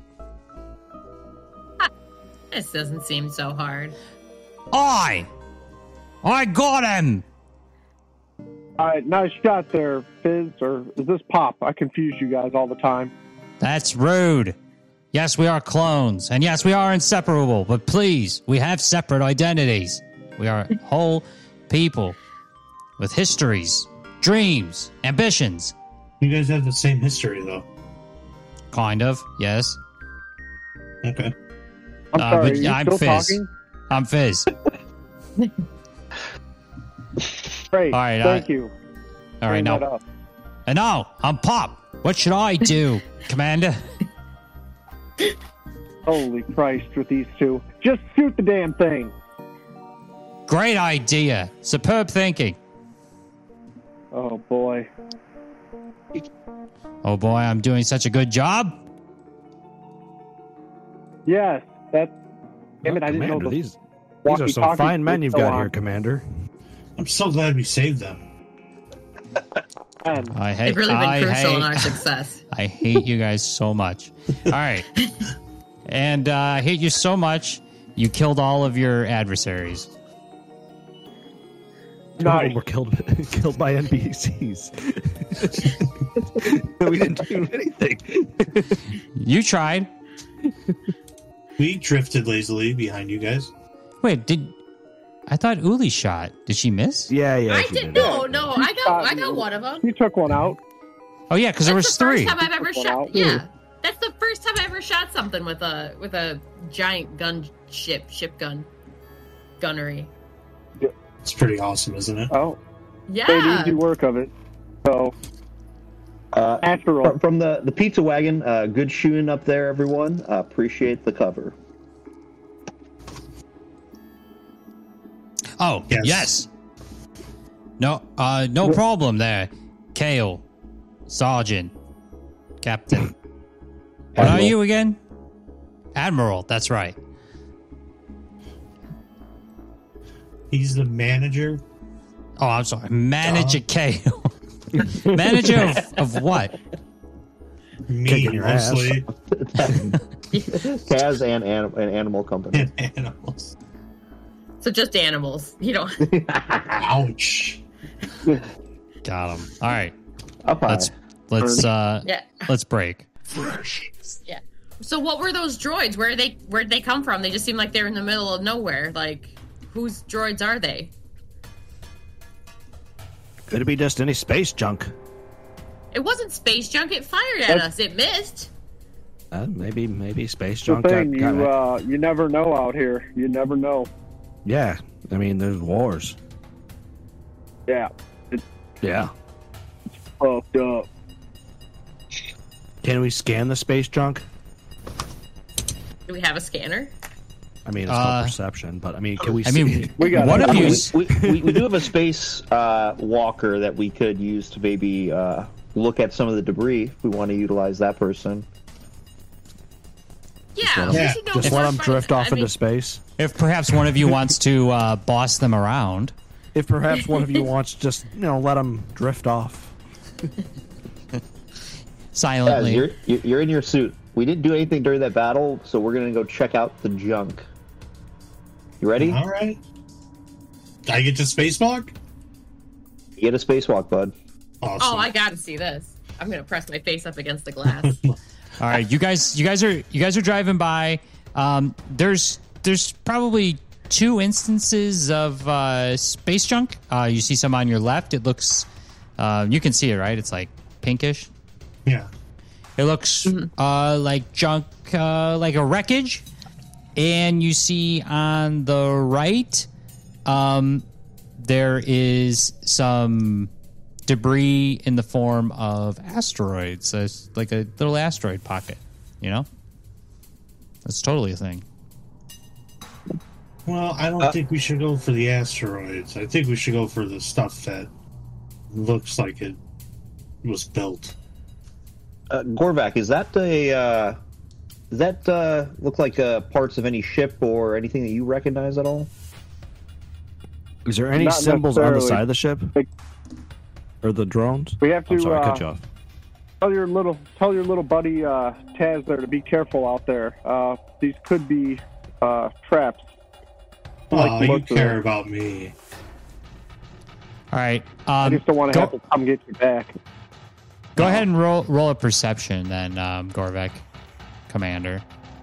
This doesn't seem so hard. I got him! All right, nice shot there, Fizz, or is this Pop? I confuse you guys all the time. That's rude. Yes, we are clones, and yes, we are inseparable, but please, we have separate identities. We are whole people with histories, dreams, ambitions. You guys have the same history, though. Kind of, yes. Okay. I'm sorry, but are you I'm still Fizz. talking? I'm Fizz. Great, All right, thank you. All right, Bring that now. up. And now, I'm Pop. What should I do, Commander? Holy Christ with these two. Just shoot the damn thing. Great idea. Superb thinking. Oh, boy. Oh boy, I'm doing such a good job. Yes, that's... Damn it, I didn't know Commander, the these are some walkie-talkie fine men was you've still got on. here, Commander. I'm so glad we saved them. And I hate. They've really been I crucial in hate- our success. I hate you guys so much. All right. And I hate you so much, you killed all of your adversaries. Nice. We're killed by NPCs. We didn't do anything. You tried. We drifted lazily behind you guys. Wait, I thought Uli shot. Did she miss? Yeah. I she did. did. No, I got one of them. You took one out. Oh yeah, because there was That's the three. first time I've ever Took one shot. out. Yeah, that's the first time I ever shot something with a giant gunnery. It's pretty awesome, isn't it? Oh, Yeah. made easy work of it. So, natural. From the pizza wagon, good shooting up there, everyone. Appreciate the cover. Oh Yes. yes. No, no problem there, Kale, Sergeant, Captain. What are Admiral. you again? Admiral. That's right. He's the manager. Oh, I'm sorry. Manager Kale. Manager of what? Me, Kicking your ass. mostly. Kaz and Animal Company. And animals. So just animals. You know. Ouch. Got him. All right. Up high. Yeah. Let's break. Yeah. So what were those droids? Where'd they come from? They just seem like they're in the middle of nowhere. Like, whose droids are they? Could it be just any space junk? It wasn't space junk. It fired at us. It missed. Maybe space The junk. thing, got you never know out here. You never know. yeah, I mean, there's wars. Yeah, it's Yeah. fucked up. Can we scan the space junk? Do we have a scanner? I mean, it's called perception, but I mean, can we? I mean, We got one it. of you. We do have a space walker that we could use to maybe look at some of the debris if we want to utilize that person. Yeah, just let them drift off into space. If perhaps one of you wants to boss them around. If perhaps one of you wants to just, let them drift off. Silently. Yeah, you're in your suit. We didn't do anything during that battle, so we're going to go check out the junk. You ready? All right. I get to spacewalk? You get a spacewalk, bud. Awesome. Oh, I got to see this. I'm going to press my face up against the glass. All right, you guys are driving by. There's probably 2 instances of space junk. You see some on your left. It looks, you can see it, right? It's like pinkish. Yeah. It looks like junk, like a wreckage. And you see on the right, there is some debris in the form of asteroids. It's like a little asteroid pocket, That's totally a thing. Well, I don't think we should go for the asteroids. I think we should go for the stuff that looks like it was built. Gorvac, is that look like parts of any ship or anything that you recognize at all? Is there any Not symbols on the necessarily. side of the ship? Or the drones? We have to I'm sorry, I cut you off. tell your little buddy Taz there to be careful out there. These could be traps. Oh, you most of care them. about me. All right. I just don't want to have to come get you back. Go ahead and roll a perception then, Gorvac, Commander.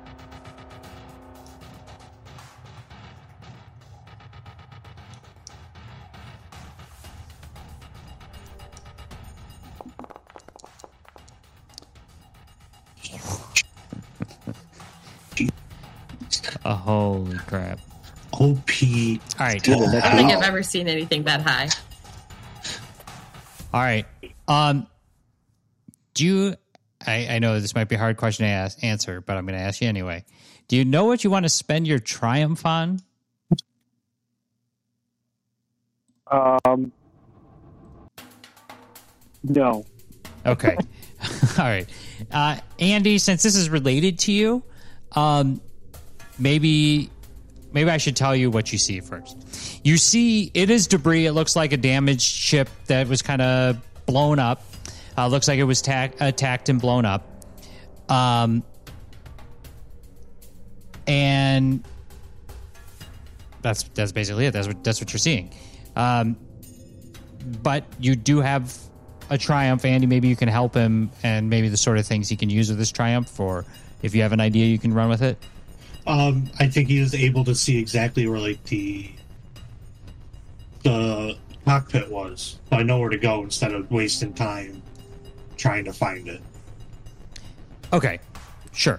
Oh, holy crap. OP. All right. I don't think I've ever seen anything that high. All right. Do you... I know this might be a hard question to answer, but I'm going to ask you anyway. Do you know what you want to spend your triumph on? No. Okay. All right. Andy, since this is related to you, maybe I should tell you what you see first. You see, it is debris. It looks like a damaged ship that was kind of blown up. Looks like it was attacked and blown up. And that's basically it. That's what you're seeing. But you do have a Triumph, Andy. Maybe you can help him, and maybe the sort of things he can use with this Triumph, or if you have an idea, you can run with it. I think he is able to see exactly where like the cockpit was. So I know where to go instead of wasting time trying to find it. Okay, sure.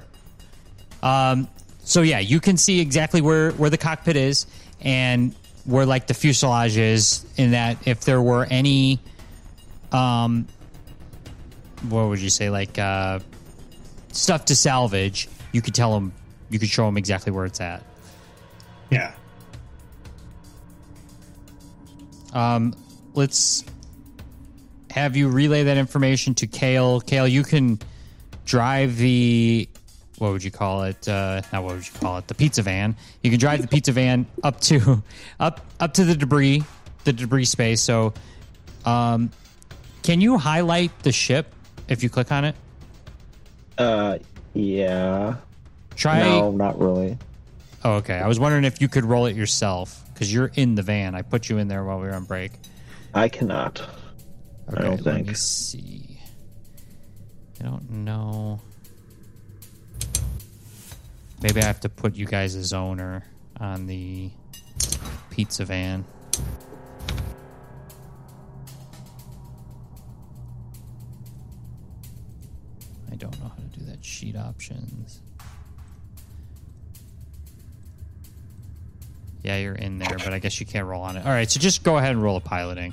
So yeah, you can see exactly where the cockpit is and where like the fuselage is, in that if there were any what would you say, like stuff to salvage, you could tell him, you could show him exactly where it's at. Yeah. Let's have you relay that information to Kale. Kale, you can drive the, what would you call it? Not what would you call it? The pizza van. You can drive the pizza van up to the debris space. So, can you highlight the ship if you click on it? Yeah. Try. No, not really. Oh, okay. I was wondering if you could roll it yourself, because you're in the van. I put you in there while we were on break. I cannot. Okay, I don't let think. me see. I don't know. Maybe I have to put you guys as owner on the pizza van. I don't know how to do that. Sheet options. Yeah, you're in there, but I guess you can't roll on it. All right, so just go ahead and roll a piloting.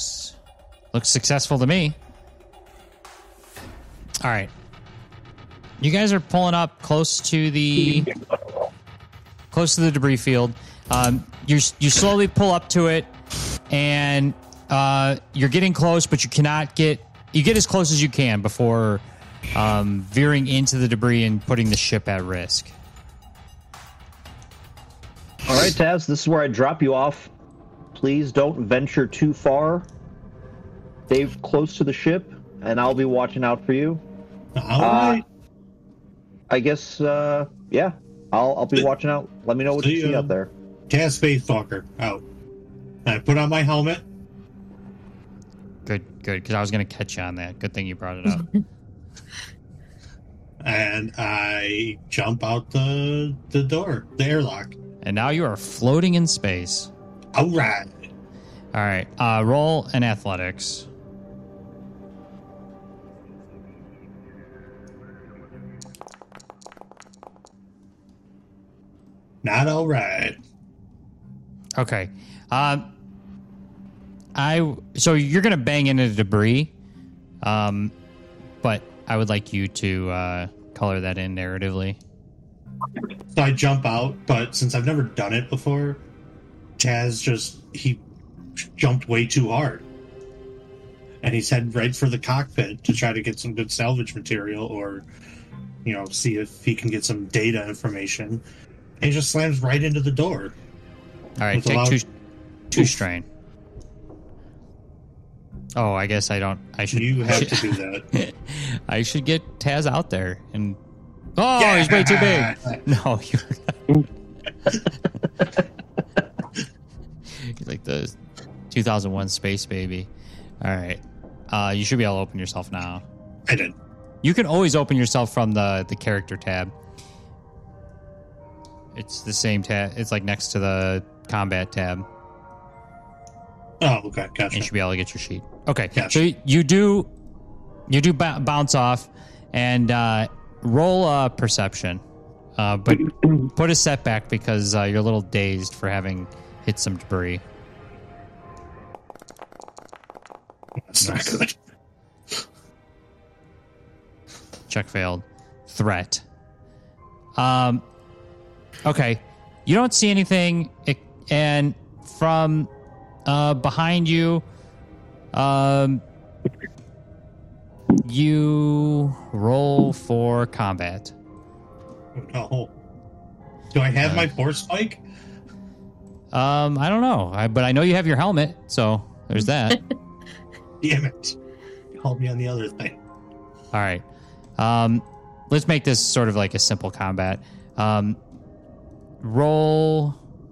Looks successful to me. All right. You guys are pulling up close to the debris field. You slowly pull up to it, and you're getting close, but you get as close as you can before veering into the debris and putting the ship at risk. All right, Taz, this is where I drop you off. Please don't venture too far. Stay close to the ship, and I'll be watching out for you. All right. I guess, yeah. I'll be watching out. Let me know what you see out there. Taz Spacewalker, out. I put on my helmet. Good, because I was going to catch you on that. Good thing you brought it up. And I jump out the door, the airlock. And now you are floating in space. All right. All right. Roll an athletics. Not all right. Okay. So you're going to bang into the debris, but I would like you to color that in narratively. So I jump out, but since I've never done it before, Taz he jumped way too hard. And he's heading right for the cockpit to try to get some good salvage material or, see if he can get some data information. And he just slams right into the door. All right, take two strain. Oh, I guess I don't. I should. You have to do that. I should get Taz out there and. Oh, yeah. He's way too big. No, he's like the 2001 Space Baby. All right, you should be able to open yourself now. I did. You can always open yourself from the character tab. It's the same tab. It's like next to the combat tab. Oh, okay, gotcha. And you should be able to get your sheet. Okay, gotcha. So you do bounce off and roll a perception, but put a setback because you're a little dazed for having hit some debris. That's not good. Check failed. Threat. Okay, you don't see anything, and from behind you, you roll for combat. No. Do I have my force spike? I don't know, but I know you have your helmet, so there's that. Damn it! Called me on the other thing. All right, let's make this sort of like a simple combat. Roll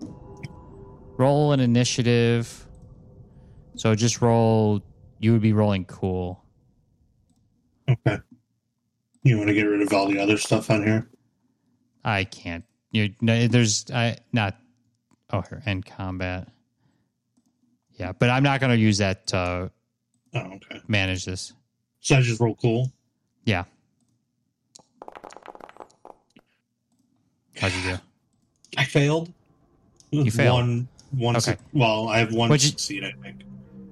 an initiative. So just roll. You would be rolling cool. Okay. You want to get rid of all the other stuff on here? I can't. End combat. Yeah, but I'm not going to use that to manage this. So I just roll cool? Yeah. How'd you do? I failed. You failed. One. Okay. I have one succeed, I think.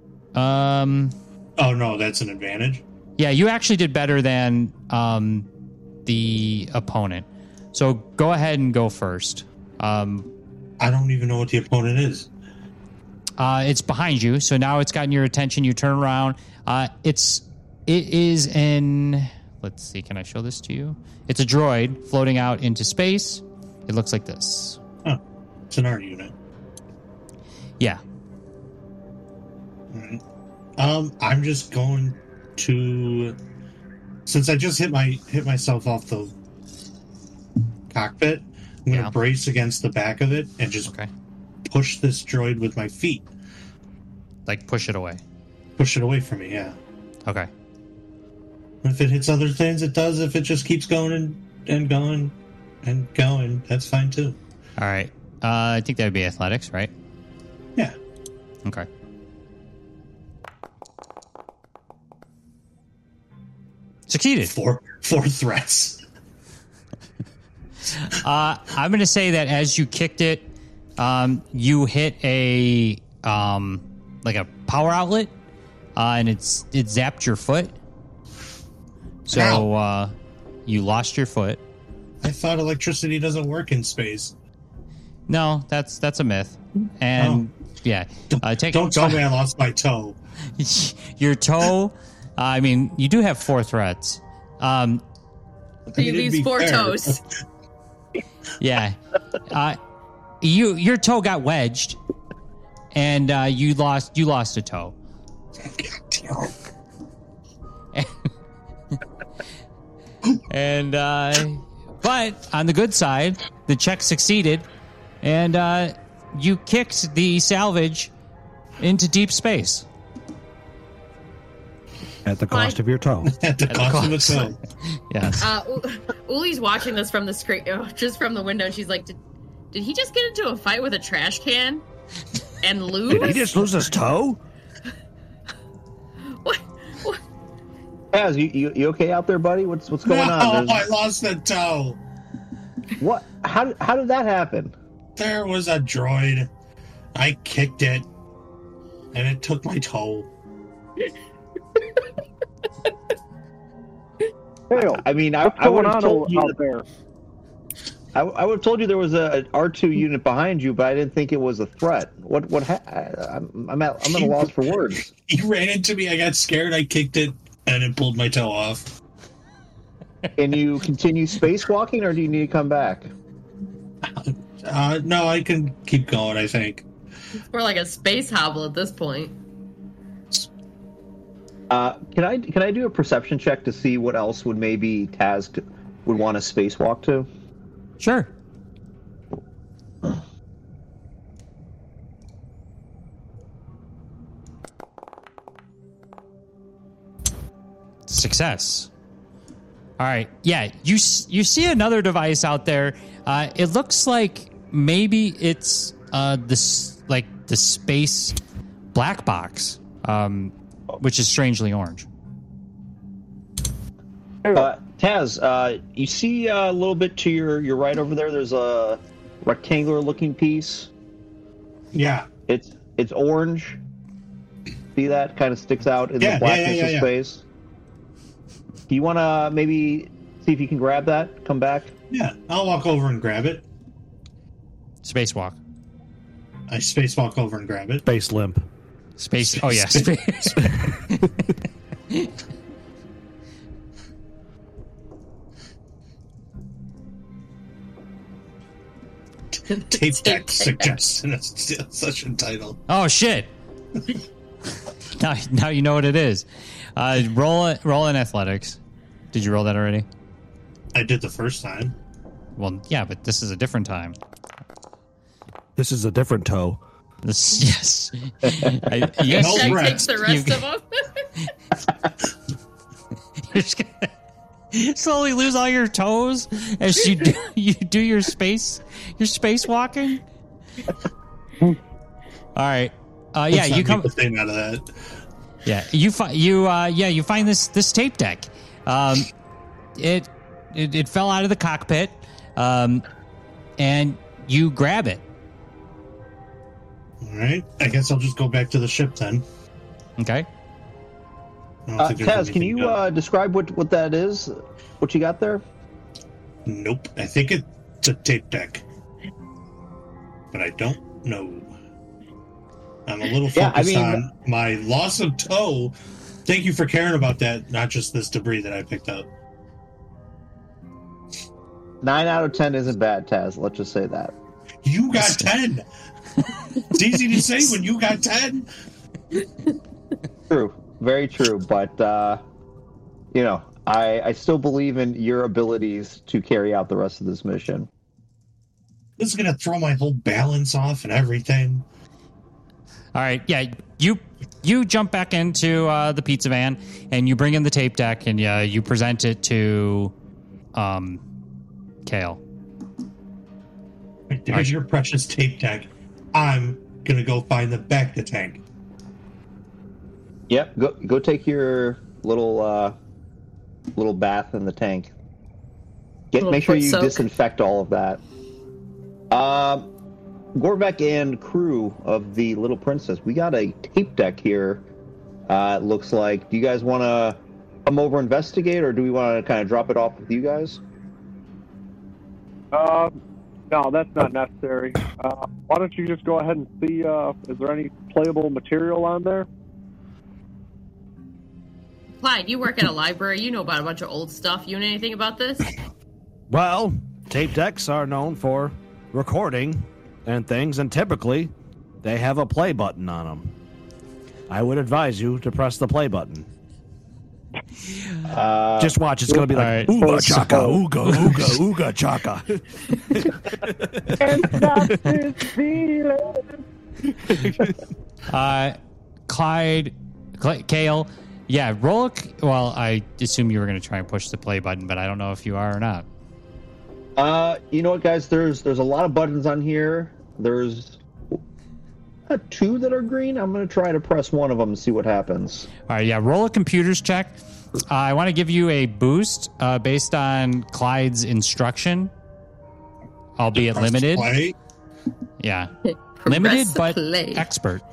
Oh no, that's an advantage. Yeah, you actually did better than the opponent. So go ahead and go first. I don't even know what the opponent is. It's behind you, so now it's gotten your attention. You turn around. It is an. Let's see. Can I show this to you? It's a droid floating out into space. It looks like this. Oh, it's an art unit. Yeah. All right. I'm just going to, since I just hit myself off the cockpit, I'm going to brace against the back of it and just push this droid with my feet. Like push it away. Push it away from me, yeah. Okay. If it hits other things, it does. If it just keeps going and going and going, that's fine too. All right. I think that would be athletics, right? Yeah. Okay. Succeeded. Four threats. I'm going to say that as you kicked it, you hit a like a power outlet, and it zapped your foot. So You lost your foot. I thought electricity doesn't work in space. No, that's a myth. And yeah, don't tell me I lost my toe. Your toe. I mean, you do have 4 threads. So you lose 4 toes. Yeah. Your toe got wedged, and you lost a toe. And but on the good side, the check succeeded, and you kicked the salvage into deep space. At the cost of your toe. At the cost of a toe. Yes. Uli's watching this from the screen, just from the window, and she's like, did he just get into a fight with a trash can and lose? Did he just lose his toe? What? Taz, you okay out there, buddy? What's going on? I lost the toe. What? How did that happen? There was a droid. I kicked it, and it took my toe. I mean, I would have told you out there. I would have told you there was a R2 unit behind you, but I didn't think it was a threat. I'm at a loss for words. He ran into me. I got scared. I kicked it, and it pulled my toe off. Can you continue spacewalking, or do you need to come back? No, I can keep going, I think. It's more like a space hobble at this point. Can I do a perception check to see what else would maybe Taz would want to spacewalk to? Sure. Success. All right. Yeah, you see another device out there. It looks like maybe it's the space black box, which is strangely orange. Taz, you see a little bit to your right over there. There's a rectangular-looking piece. Yeah, it's orange. See that? Kind of sticks out in the blackness of space. Do you want to maybe see if you can grab that? Come back. Yeah, I'll walk over and grab it. Spacewalk. I spacewalk over and grab it. Space limp. Space. Oh yeah. Space. Tape deck suggests such a title. Oh shit! now you know what it is. Roll in athletics. Did you roll that already? I did the first time. Well, yeah, but this is a different time. This is a different toe. Yes. Yes. Jack takes the rest of them. You're just gonna slowly lose all your toes as you do your spacewalking. All right. Yeah, you come. Thing out of that. Yeah, you find this tape deck. It fell out of the cockpit, and you grab it. All right. I guess I'll just go back to the ship then. Okay. Taz, can you describe what that is? What you got there? Nope. I think it's a tape deck, but I don't know. I'm a little focused on my loss of toe. Thank you for caring about that, not just this debris that I picked up. 9 out of 10 isn't bad, Taz. Let's just say that. You got 10. It's easy to say when you got 10. True. Very true. But, I still believe in your abilities to carry out the rest of this mission. This is going to throw my whole balance off and everything. All right. Yeah, you jump back into the pizza van and you bring in the tape deck and you present it to Kale. There's your precious tape deck. I'm going to go find the Bacta tank. Yep. Go take your little bath in the tank. Make sure you disinfect all of that. Gorbeck and crew of the Little Princess, we got a tape deck here. It looks like. Do you guys want to come over investigate, or do we want to kind of drop it off with you guys? No, that's not necessary. Why don't you just go ahead and see, is there any playable material on there? Clyde, you work at a library. You know about a bunch of old stuff. You know anything about this? Well, tape decks are known for recording and things, and typically they have a play button on them. I would advise you to press the play button. Just watch. It's going to be like, ooga chaka, ooga, ooga, ooga chaka. Clyde, Kale, yeah, roll. Well, I assume you were going to try and push the play button, but I don't know if you are or not. You know what, guys? There's a lot of buttons on here. There's 2 that are green. I'm going to try to press one of them and see what happens. All right, yeah, roll a computers check. I want to give you a boost based on Clyde's instruction, albeit limited. Play? Yeah, limited but play. expert.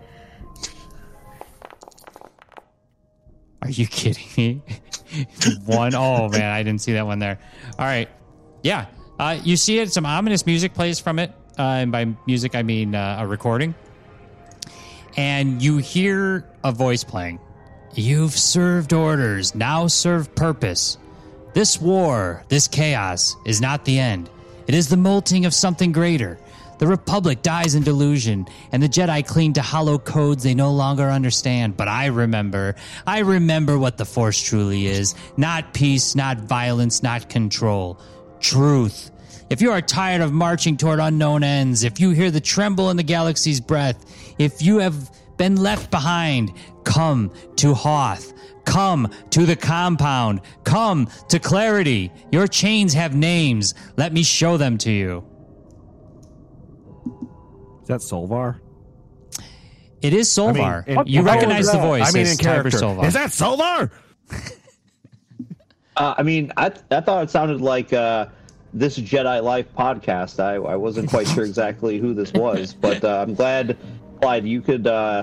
Are you kidding me? 1. Oh man, I didn't see that one there. All right, yeah, you see it. Some ominous music plays from it, and by music I mean a recording. And you hear a voice playing. You've served orders, now serve purpose. This war, this chaos, is not the end. It is the molting of something greater. The Republic dies in delusion, and the Jedi cling to hollow codes they no longer understand. But I remember what the Force truly is. Not peace, not violence, not control. Truth. If you are tired of marching toward unknown ends, if you hear the tremble in the galaxy's breath, if you have been left behind, come to Hoth. Come to the compound. Come to clarity. Your chains have names. Let me show them to you. Is that Solvar? It is Solvar. I mean, you recognize the voice. I mean, in character. Solvar. Is that Solvar? I thought it sounded like this Jedi Life podcast. I wasn't quite sure exactly who this was, but I'm glad, Clyde, you could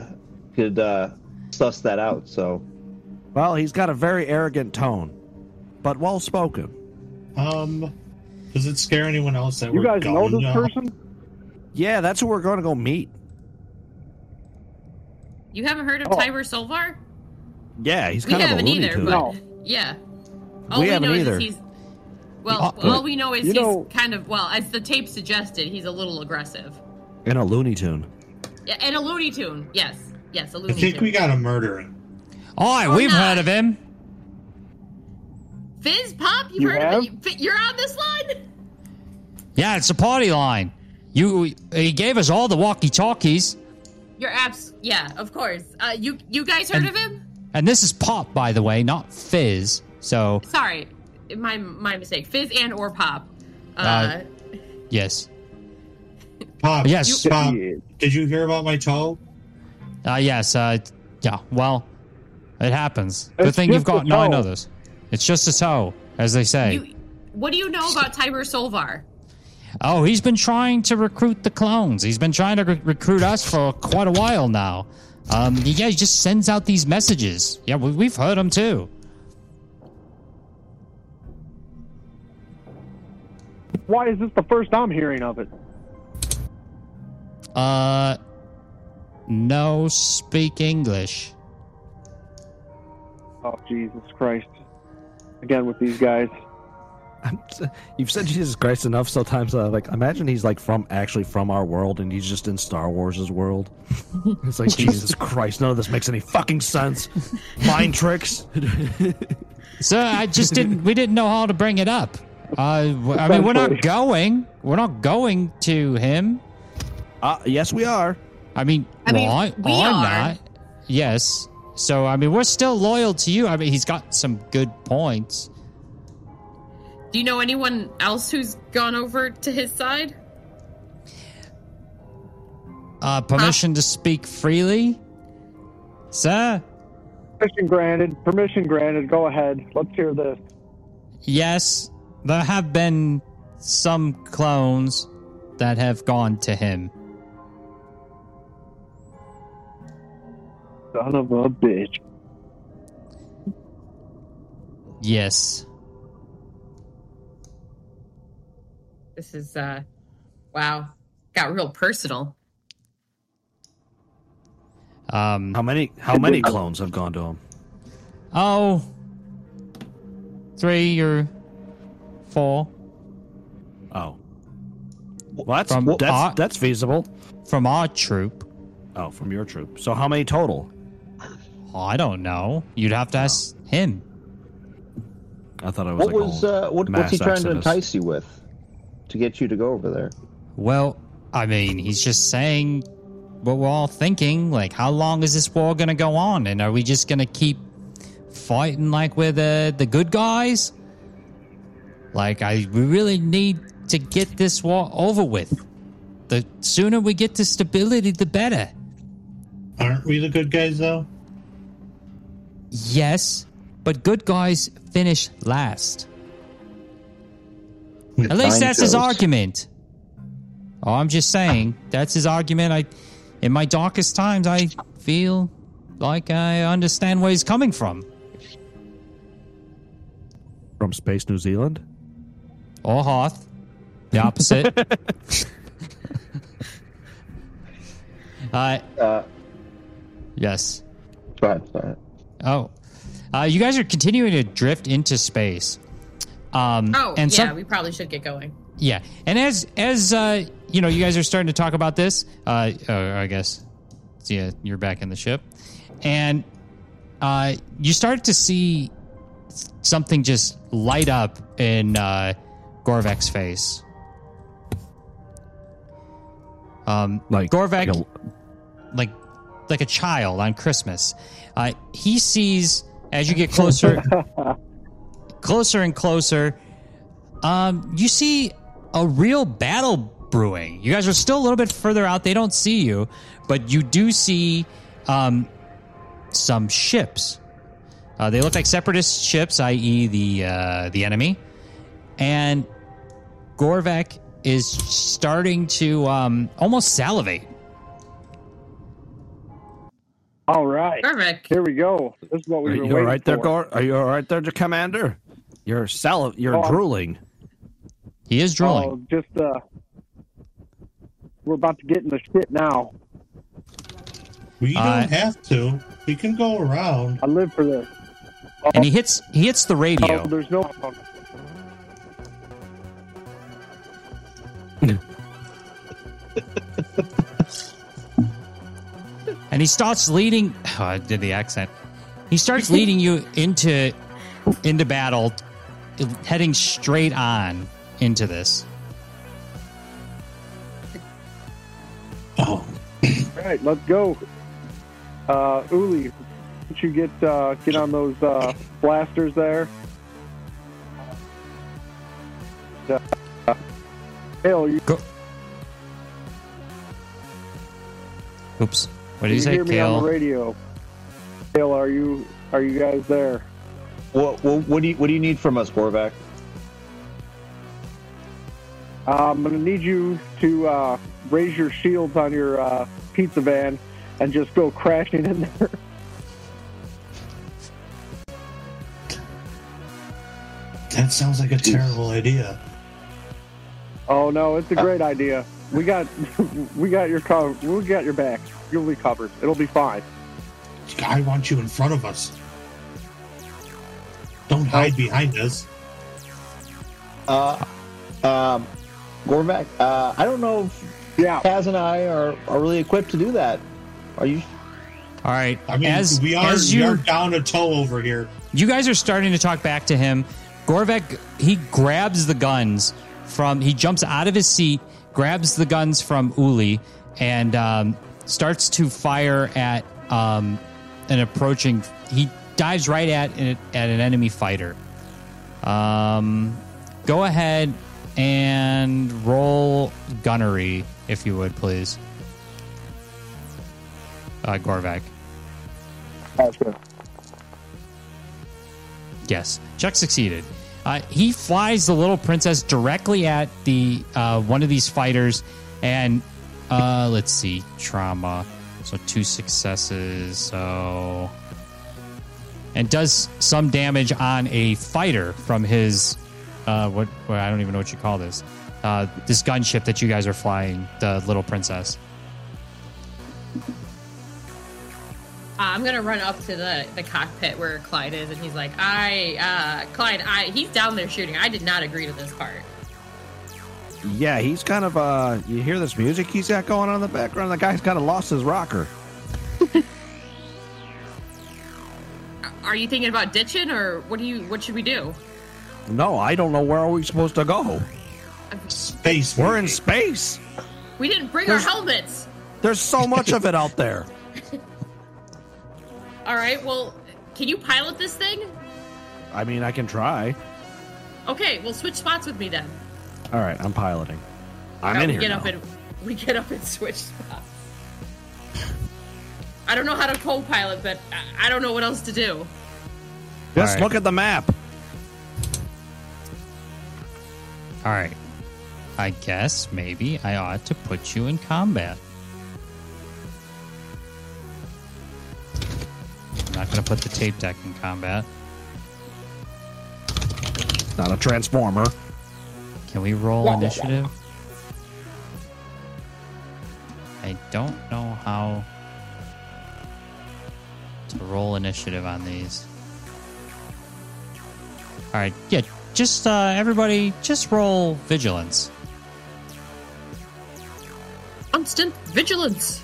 suss that out. So, well, he's got a very arrogant tone, but well spoken. Does it scare anyone else that you we're guys know going this person? Yeah, that's who we're going to go meet. You haven't heard of Tiber Solvar? Yeah, he's We kind of a haven't Looney either, Tune. but No. yeah. We haven't either. All we know is You he's know- kind of, well, as the tape suggested, he's a little aggressive. In a Looney Tune. Yeah, and a Looney Tune. Yes, a I Looney think Tune. we gotta murder him. Oh, Or we've not. heard of him. Fizz Pop, you've You heard have? of it? You're on this line? Yeah, it's a party line. He gave us all the walkie-talkies. You're yeah, of course. You guys heard of him? And this is Pop, by the way, not Fizz. So, Sorry, my mistake. Fizz and or Pop. yes. Pop, Yes. Pop, did you hear about my toe? Yes. Yeah, well, it happens. Good It's thing you've just a got... No, I toe. know this. It's just a toe, as they say. What do you know about Tiber Solvar? Oh, he's been trying to recruit the clones. He's been trying to recruit us for quite a while now. He just sends out these messages. Yeah, we've heard him too. Why is this the first I'm hearing of it? No speak English. Oh, Jesus Christ. Again with these guys. You've said Jesus Christ enough sometimes. Imagine he's actually from our world, and he's just in Star Wars' world. It's like Jesus Christ, none of this makes any fucking sense. Mind tricks. So I just didn't. We didn't know how to bring it up. I mean, we're not going. We're not going to him. Yes, we are. I mean, we I'm are. not. Yes. So I mean, we're still loyal to you. I mean, he's got some good points. Do you know anyone else who's gone over to his side? Permission to speak freely, sir? Permission granted. Permission granted. Go ahead. Let's hear this. Yes, there have been some clones that have gone to him. Son of a bitch. Yes. This is wow. Got real personal. How many clones have gone to him? Oh, 3 or 4. Oh. Well, that's feasible. From our troop. Oh, from your troop. So how many total? Oh, I don't know. You'd have to ask him. I thought it was what's he trying to entice you with to get you to go over there? Well, I mean, he's just saying what we're all thinking. Like, how long is this war going to go on? And are we just going to keep fighting like we're the good guys? Like, we really need to get this war over with. The sooner we get to stability, the better. Aren't we the good guys, though? Yes, but good guys finish last. At least that's his argument. Oh, I'm just saying, that's his argument. In my darkest times, I feel like I understand where he's coming from. From Space New Zealand? Or Hoth. The opposite. Yes. Go ahead. Oh. You guys are continuing to drift into space. We probably should get going. Yeah. And as you guys are starting to talk about this, I guess, yeah, you're back in the ship. And you start to see something just light up in Gorvek's face. Gorvek, like a child on Christmas. He sees, as you get closer and closer, you see a real battle brewing. You guys are still a little bit further out. They don't see you, but you do see some ships. They look like separatist ships, i.e. the enemy. And Gorvek is starting to almost salivate. All right. Perfect. Here we go. This is what we were waiting right there, for. Are you all right there, Commander? You're drooling. He is drooling. We're about to get in the shit now. We don't have to. We can go around. I live for this. And he hits the radio. There's no. And he starts leading. Oh, I did the accent. He starts leading you into battle, heading straight on into this. Oh, All right, let's go. Uli, don't you get on those blasters there? Hale, you go. Oops. What did you say, hear me on Kale? the radio? Hale, are you guys there? What do you need from us, Gorvek? I'm going to need you to raise your shields on your pizza van and just go crashing in there. That sounds like a terrible idea. Oh no, it's a great idea. We got your cover. We got your back. You'll be covered. It'll be fine. I want you in front of us. Don't hide behind us. Gorvek, I don't know if Kaz and I are really equipped to do that. Are you? All right. I mean, we are down a toe over here. You guys are starting to talk back to him. Gorvek, he grabs the guns he jumps out of his seat, grabs the guns from Uli, and starts to fire at an approaching. He dives right at an enemy fighter. Go ahead and roll gunnery, if you would, please. Gorvek. Yes, Chuck succeeded. He flies the little princess directly at the one of these fighters, and let's see, trauma. So 2 successes. So and does some damage on a fighter from his what I don't even know what you call this gunship that you guys are flying, the Little Princess. I'm gonna run up to the cockpit where Clyde is, and he's like, Clyde, he's down there shooting. I did not agree to this part. Yeah, he's kind of, you hear this music he's got going on in the background? The guy's kind of lost his rocker. Are you thinking about ditching, or what should we do? No, I don't know where are we supposed to go. Space. We're in space. We didn't bring our helmets. There's so much of it out there. All right, well, can you pilot this thing? I mean, I can try. Okay, well, switch spots with me then. All right, I'm piloting. I'm in here now. We get up and switch spots. I don't know how to co-pilot, but I don't know what else to do. Just look at the map. All right. I guess maybe I ought to put you in combat. I'm not going to put the tape deck in combat. Not a transformer. Can we roll initiative? I don't know how to roll initiative on these. All right, yeah, just everybody, just roll vigilance. Constant vigilance.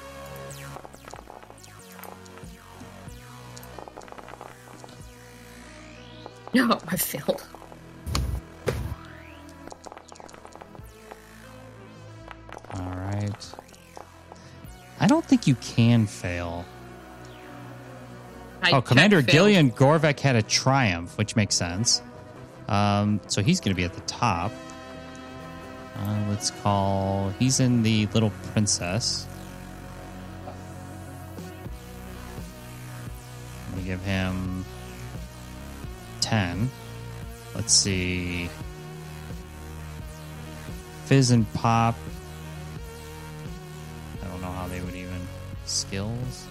No, I failed. All right. I don't think you can fail. Commander Gillian Gorvek had a triumph, which makes sense. So he's going to be at the top. He's in the Little Princess. Let me give him 10. Let's see. Fizz and Pop. I don't know how they would even. Skills.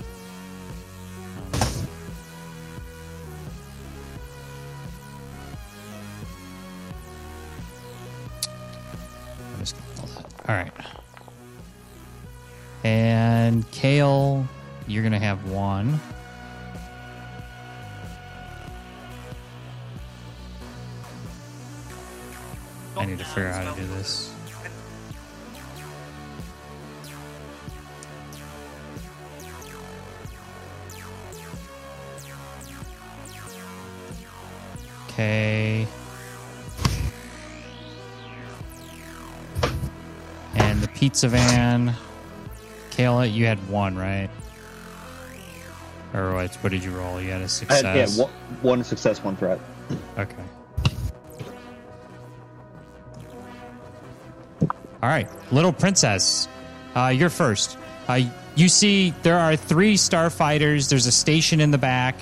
I'm just gonna pull that. All right. And Kale, you're gonna have 1. I need to figure out how to do this. Okay. And the pizza van. Kale, you had 1, right? Or what did you roll? You had a success. Yeah, one success, 1 threat. Okay. All right, Little Princess, you're first. You see there are 3 starfighters. There's a station in the back,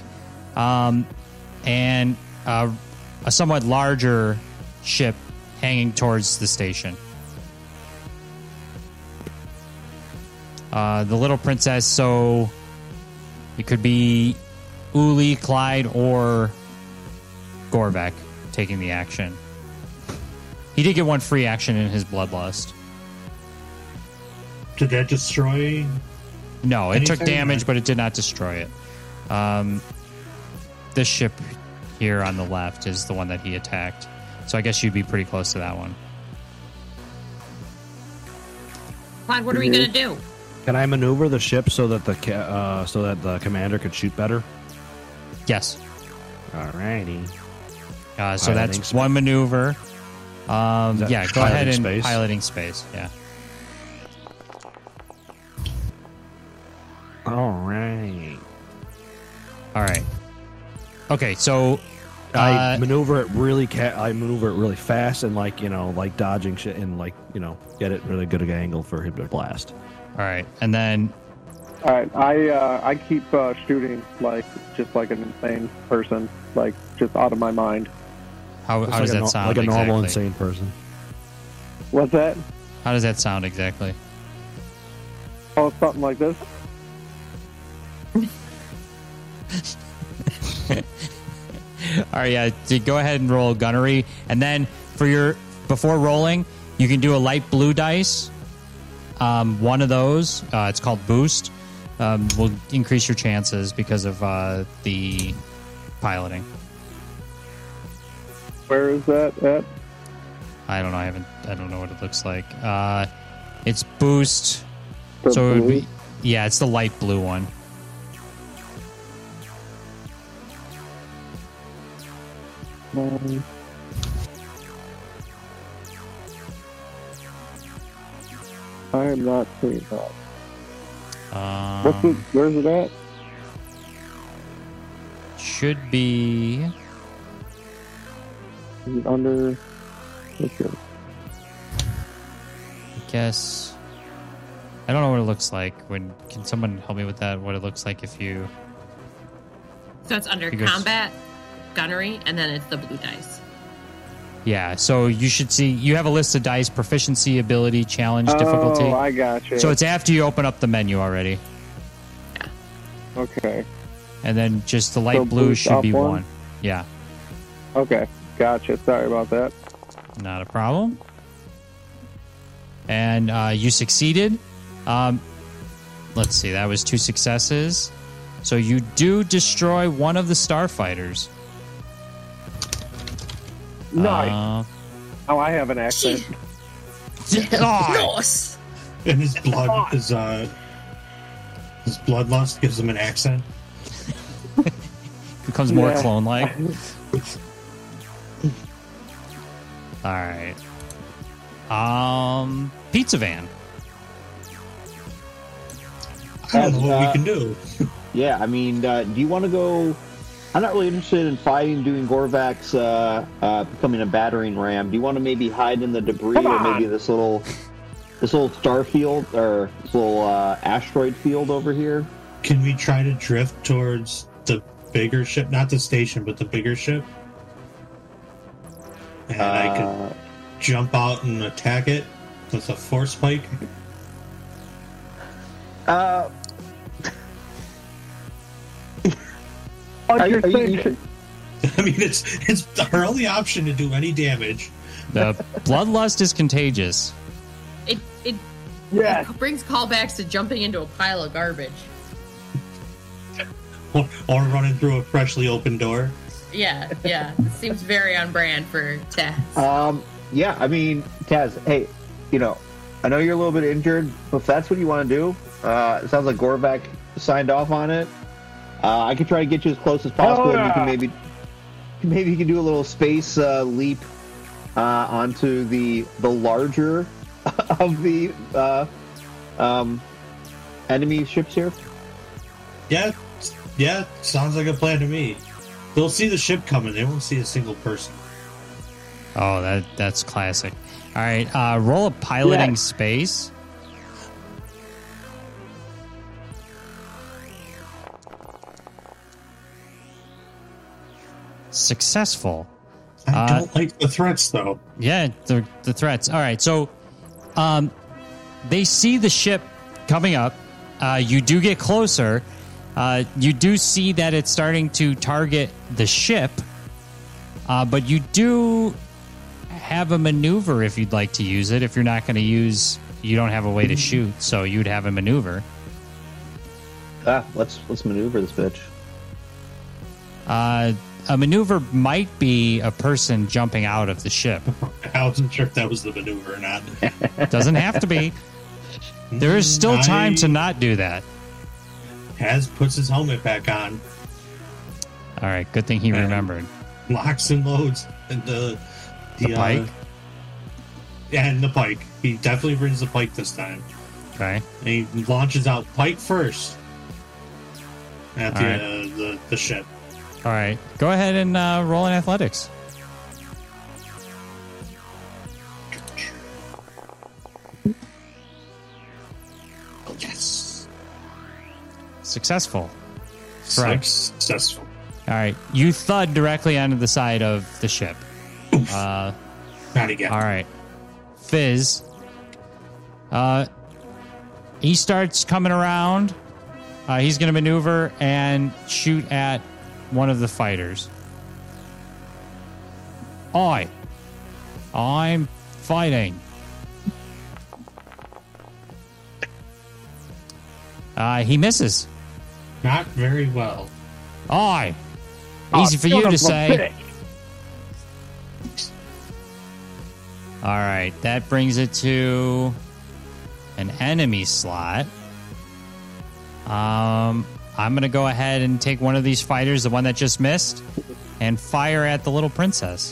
and a somewhat larger ship hanging towards the station. The Little Princess, so it could be Uli, Clyde, or Gorvek taking the action. He did get 1 free action in his Bloodlust. Did that destroy? No, it took damage, but it did not destroy it. This ship here on the left is the one that he attacked. So I guess you'd be pretty close to that one. Clyde, what are we going to do? Can I maneuver the ship so that the commander could shoot better? Yes. Alrighty. So that's 1 maneuver. Yeah, go ahead and space? piloting space. Yeah. All right. Okay, so I maneuver it really fast and like dodging shit and get it really good angle for him to blast. All right, and then. All right, I keep shooting just like an insane person, just out of my mind. How does that sound? Like a normal exactly? insane person. What's that? How does that sound exactly? Oh, something like this. All right, yeah. Go ahead and roll gunnery, and then before rolling, you can do a light blue dice. One of those, it's called boost, will increase your chances because of the piloting. Where is that at? I don't know. I don't know what it looks like. It's boost. The so it would blue? be, yeah, it's the light blue one. I am not seeing that. Where's it at? Should be Is it under? Okay. I guess. I don't know what it looks like. Can someone help me with that? What it looks like if you? So it's under combat, gunnery, and then it's the blue dice. Yeah. So you should see. You have a list of dice: proficiency, ability, challenge, difficulty. Oh, I got you. So it's after you open up the menu already. Yeah. Okay. And then just the light So blue boost should up be one? one. Yeah. Okay. Gotcha. Sorry about that. Not a problem. And you succeeded. Let's see. That was 2 successes. So you do destroy one of the starfighters. Nice. Oh, I have an accent. Nice. And his bloodlust gives him an accent. Becomes more Yeah. clone-like. All right. Pizza van. I don't know what we can do. Yeah, I mean, do you want to go? I'm not really interested in fighting, doing Gorvak's becoming a battering ram. Do you want to maybe hide in the debris or maybe this little star field or this little asteroid field over here? Can we try to drift towards the bigger ship? Not the station, but the bigger ship? And I could jump out and attack it with a force spike? Are you sure? I mean, it's our only option to do any damage. The bloodlust is contagious. It Yes. brings callbacks to jumping into a pile of garbage. Or running through a freshly opened door. Yeah. It seems very on brand for Taz. Yeah, I mean, Taz, hey, I know you're a little bit injured, but if that's what you want to do, it sounds like Gorvak signed off on it. I could try to get you as close as possible, and you can maybe you can do a little space leap onto the larger of the enemy ships here. Yeah, sounds like a plan to me. They'll see the ship coming. They won't see a single person. Oh, that's classic. All right, roll a piloting space. Successful. I don't like the threats, though. Yeah, the threats. All right, so they see the ship coming up. You do get closer. You do see that it's starting to target the ship, but you do have a maneuver if you'd like to use it. If you're not going to use, you don't have a way to shoot, so you'd have a maneuver. Let's maneuver this bitch. A maneuver might be a person jumping out of the ship. I wasn't sure if that was the maneuver or not. Doesn't have to be. There is still time to not do that. Taz puts his helmet back on. All right, good thing he remembered. Locks and loads the pike. And the pike. He definitely brings the pike this time. Okay. And he launches out pike first at the ship. All right, go ahead and roll in athletics. Yes. Successful. Correct. Successful. All right, you thud directly onto the side of the ship. Not again. All right, Fizz. He starts coming around. He's going to maneuver and shoot at one of the fighters. I'm fighting. He misses. Not very well. Easy for you to say. All right, that brings it to an enemy slot. I'm going to go ahead and take one of these fighters, the one that just missed, and fire at the little princess.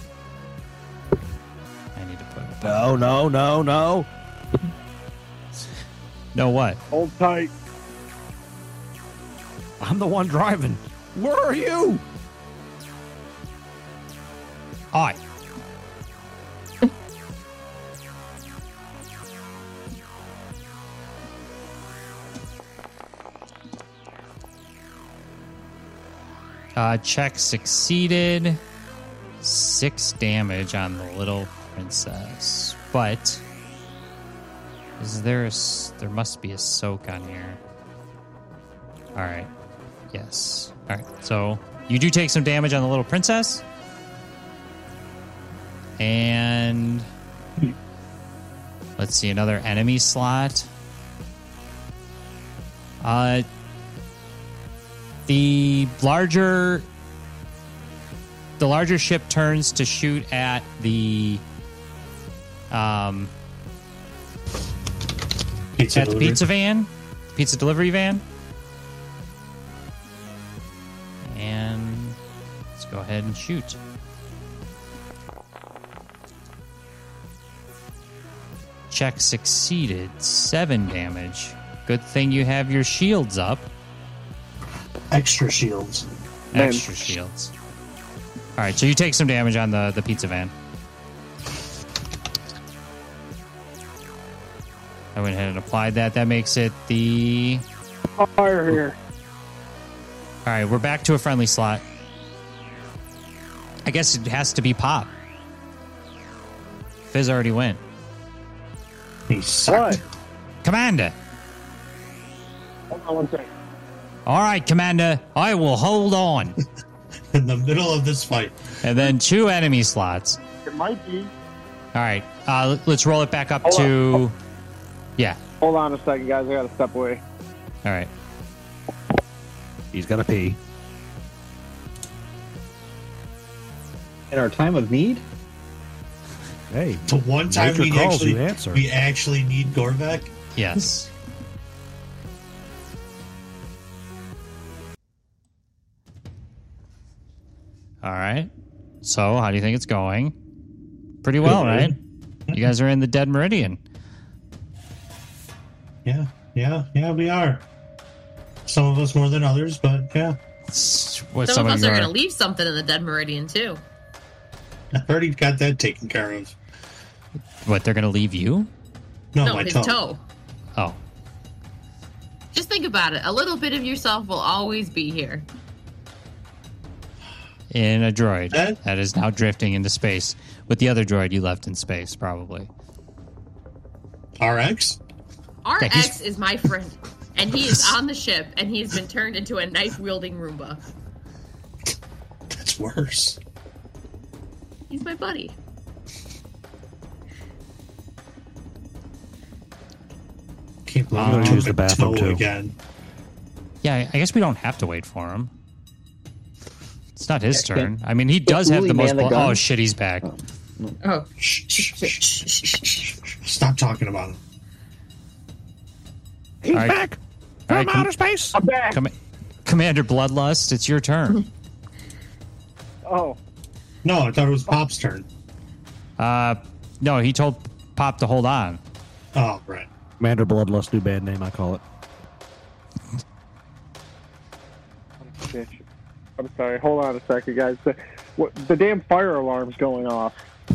I need to put it No. No what? Hold tight. I'm the one driving. Where are you? Check succeeded. 6 damage on the little princess. But there must be a soak on here. All right. Yes. All right. So you do take some damage on the little princess. And let's see, another enemy slot. The larger ship turns to shoot at the pizza delivery van. And let's go ahead and shoot. Check succeeded. 7 damage. Good thing you have your shields up. Extra shields. Extra shields. All right, so you take some damage on the pizza van. I went ahead and applied that. That makes it the... Fire here. All right, we're back to a friendly slot. I guess it has to be Pop. Fizz already went. He sucked. What? Commander. Hold on one second. All right, Commander. I will hold on. In the middle of this fight. And then 2 enemy slots. It might be. All right, let's roll it back up to... Yeah. Hold on a second, guys. I gotta step away. All right. He's got to pee. In our time of need? Hey. The one time nature calls, you answer. we actually need Gorvek? Yes. All right. So, how do you think it's going? Pretty well, right? You guys are in the Dead Meridian. Yeah, we are. Some of us more than others, but yeah. Some of us are going to leave something in the Dead Meridian, too. I already got that taken care of. What, they're going to leave you? No, No, my his toe. toe. Oh. Just think about it. A little bit of yourself will always be here. In a droid that is now drifting into space with the other droid you left in space, probably. RX? RX is my friend, and he is on the ship, and he has been turned into a knife-wielding Roomba. That's worse. He's my buddy. Can't believe I'm I gonna use took the my bathroom, toe too. again. Yeah, I guess we don't have to wait for him. It's not his turn. I mean, he does have the most... Oh, shit, he's back. Oh. Shh. Stop talking about him. He's All right. back All from right, outer space. I'm back. Commander Bloodlust, it's your turn. Oh, No, I thought it was Pop's turn. No, he told Pop to hold on. Oh, right. Commander Bloodlust, new bad name, I call it. bitch. I'm sorry. Hold on a second, guys. The damn fire alarm's going off.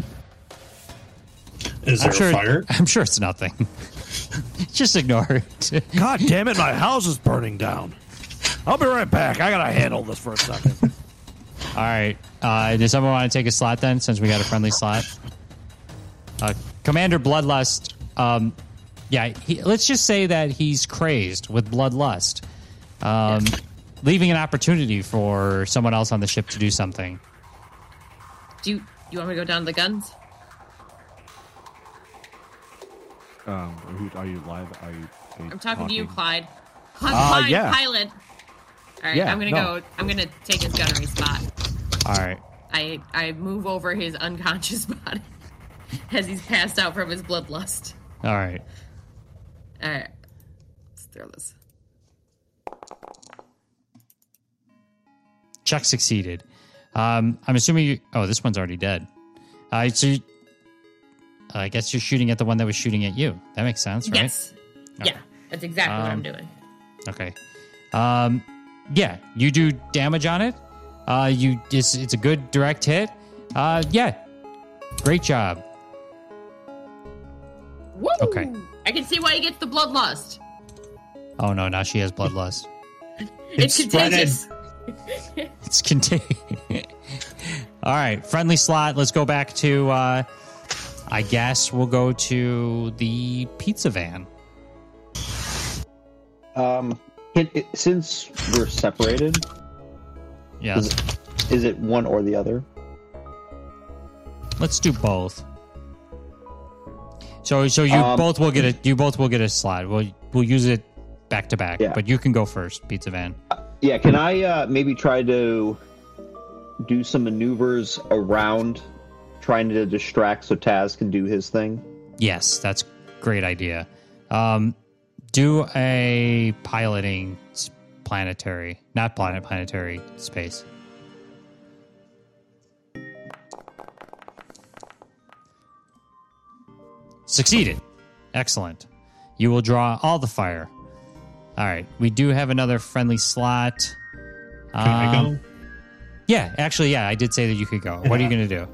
Is there a fire? I'm sure it's nothing. Just ignore it. God damn it, my house is burning down. I'll be right back. I gotta handle this for a second. All right. Does someone want to take a slot then, since we got a friendly slot? Commander Bloodlust, let's just say that he's crazed with bloodlust. leaving an opportunity for someone else on the ship to do something. Do you want me to go down to the guns? Are you live? Are you I'm talking to you, Clyde. Clyde, yeah. pilot. All right, Yeah, I'm gonna take his gunnery spot. All right. I move over his unconscious body as he's passed out from his bloodlust. All right. All right. Let's throw this. Check succeeded. I'm assuming you... Oh, this one's already dead. I guess you're shooting at the one that was shooting at you. That makes sense, right? Yes. Okay. Yeah, that's exactly what I'm doing. Okay. Yeah, you do damage on it. It's a good direct hit. Yeah. Great job. Woo! Okay. I can see why he gets the bloodlust. Oh, no, now she has bloodlust. It's contagious. It's contagious. All right, friendly slot. Let's go back to, I guess we'll go to the pizza van. Since we're separated, Yes. is it one or the other? Let's do both. So you both will get a slot. We'll use it back to back. Yeah. But you can go first, pizza van. Yeah, can I maybe try to do some maneuvers around, trying to distract so Taz can do his thing? Yes, that's a great idea. Do a piloting planetary space. Succeeded. Excellent. You will draw all the fire. All right. We do have another friendly slot. Can I go? Yeah, actually, I did say that you could go. What are you going to do?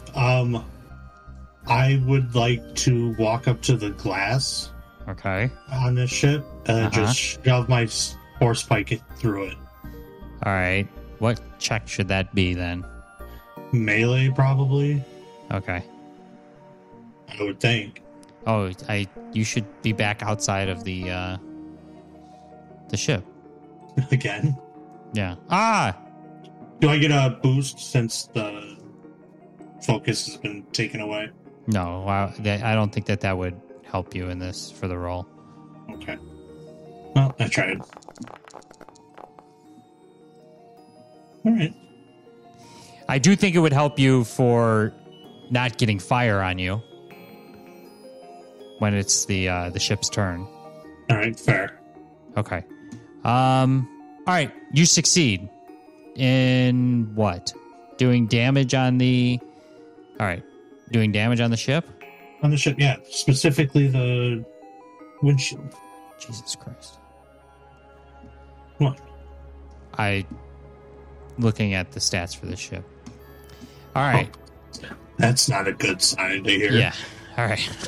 I would like to walk up to the glass Okay. on this ship and just shove my force pike through it. All right. What check should that be then? Melee, probably. Okay. I would think. Oh, you should be back outside of the ship. Again. Yeah. Do I get a boost since the focus has been taken away? No, I don't think that would help you in this for the roll. Okay. Well, I tried. All right. I do think it would help you for not getting fire on you when it's the ship's turn. All right, fair. Okay. All right, you succeed in what? Doing damage on the... All right, doing damage on the ship? On the ship, yeah. Specifically the windshield. Jesus Christ. What? Looking at the stats for this ship. All right. Oh, that's not a good sign to hear. Yeah. All right.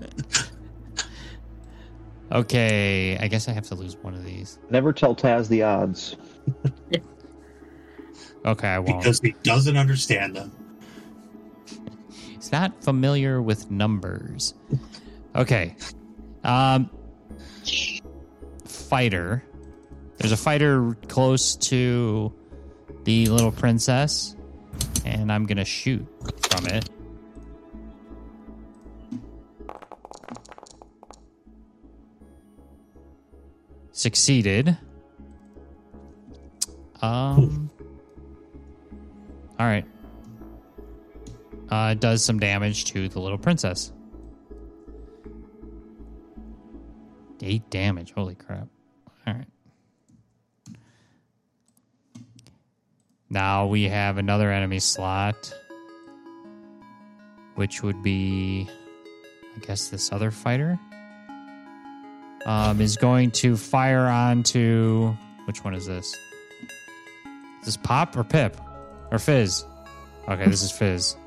Okay, I guess I have to lose one of these. Never tell Taz the odds. Okay, I won't. Because he doesn't understand them. He's not familiar with numbers. Okay. Fighter. There's a fighter close to the little princess, and I'm going to shoot from it. Succeeded. All right. It does some damage to the little princess. 8 damage. Holy crap. All right. Now we have another enemy slot, which would be, I guess, this other fighter. Is going to fire onto... Which one is this? Is this Pop or Pip? Or Fizz? Okay, this is Fizz.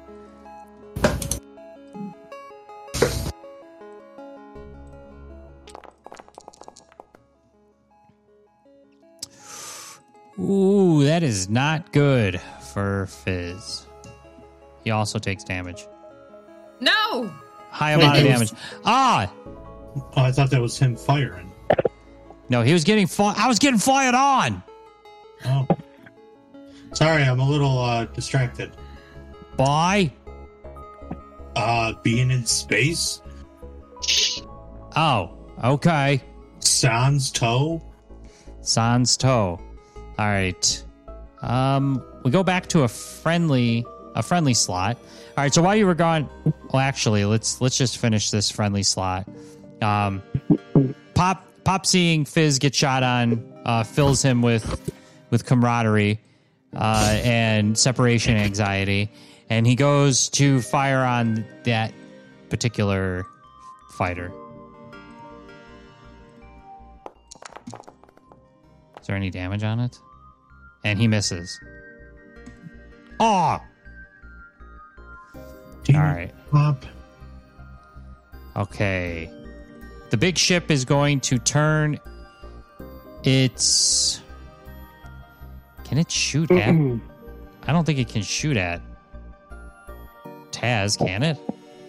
Ooh, that is not good for Fizz. He also takes damage. No! High amount of damage. Oh, I thought that was him firing. No, he was getting I was getting fired on. Oh. Sorry, I'm a little distracted. By? Being in space. Oh, okay. Sans toe. Sans toe. All right. We go back to a friendly slot. All right. So while you were gone, well, actually, let's just finish this friendly slot. Pop seeing Fizz get shot on fills him with camaraderie and separation anxiety, and he goes to fire on that particular fighter. Is there any damage on it? And he misses. Oh! All right. Pop. Okay. The big ship is going to turn its... Can it shoot at... I don't think it can shoot at Taz, can it?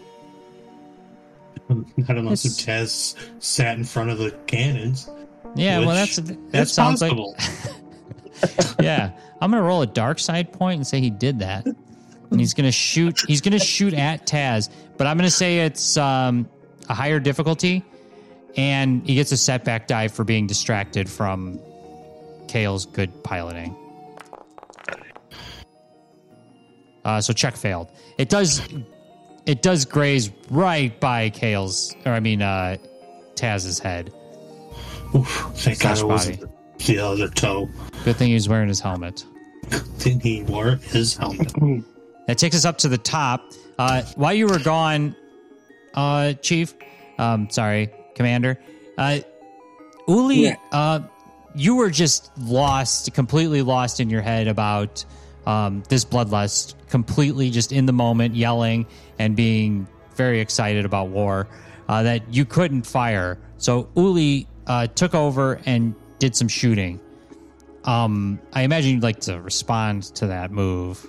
I don't know. So Taz sat in front of the cannons. Yeah, well, that sounds possible. Like... Yeah. I'm going to roll a dark side point and say he did that. And he's going to shoot at Taz, but I'm going to say it's a higher difficulty, and he gets a setback die for being distracted from Kale's good piloting. So check failed. It does graze right by Taz's head. Oof, thank God it wasn't the other toe. Good thing he was wearing his helmet. Good thing he wore his helmet. That takes us up to the top. While you were gone, Chief, Commander, Uli, you were just completely lost in your head about this bloodlust, completely just in the moment, yelling and being very excited about war, that you couldn't fire. So Uli took over and did some shooting. I imagine you'd like to respond to that move.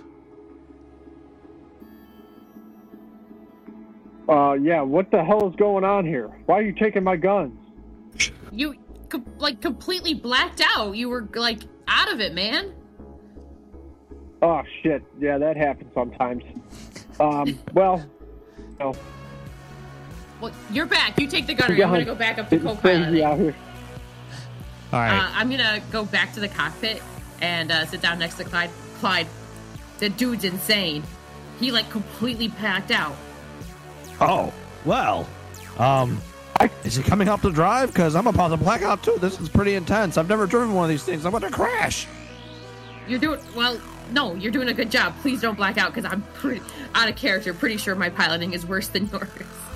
Yeah, what the hell is going on here? Why are you taking my guns? You, completely blacked out. You were, out of it, man. Oh, shit. Yeah, that happens sometimes. Well, no. Well, you're back. You take the gunner. I'm going to go back up to co-piloting. Out here. All right. I'm going to go back to the cockpit and sit down next to Clyde. Clyde, the dude's insane. He, completely packed out. Oh, well. Is he coming up to drive? Because I'm about to black out, too. This is pretty intense. I've never driven one of these things. I'm about to crash. You're doing a good job. Please don't black out, because I'm pretty out of character. Pretty sure my piloting is worse than yours.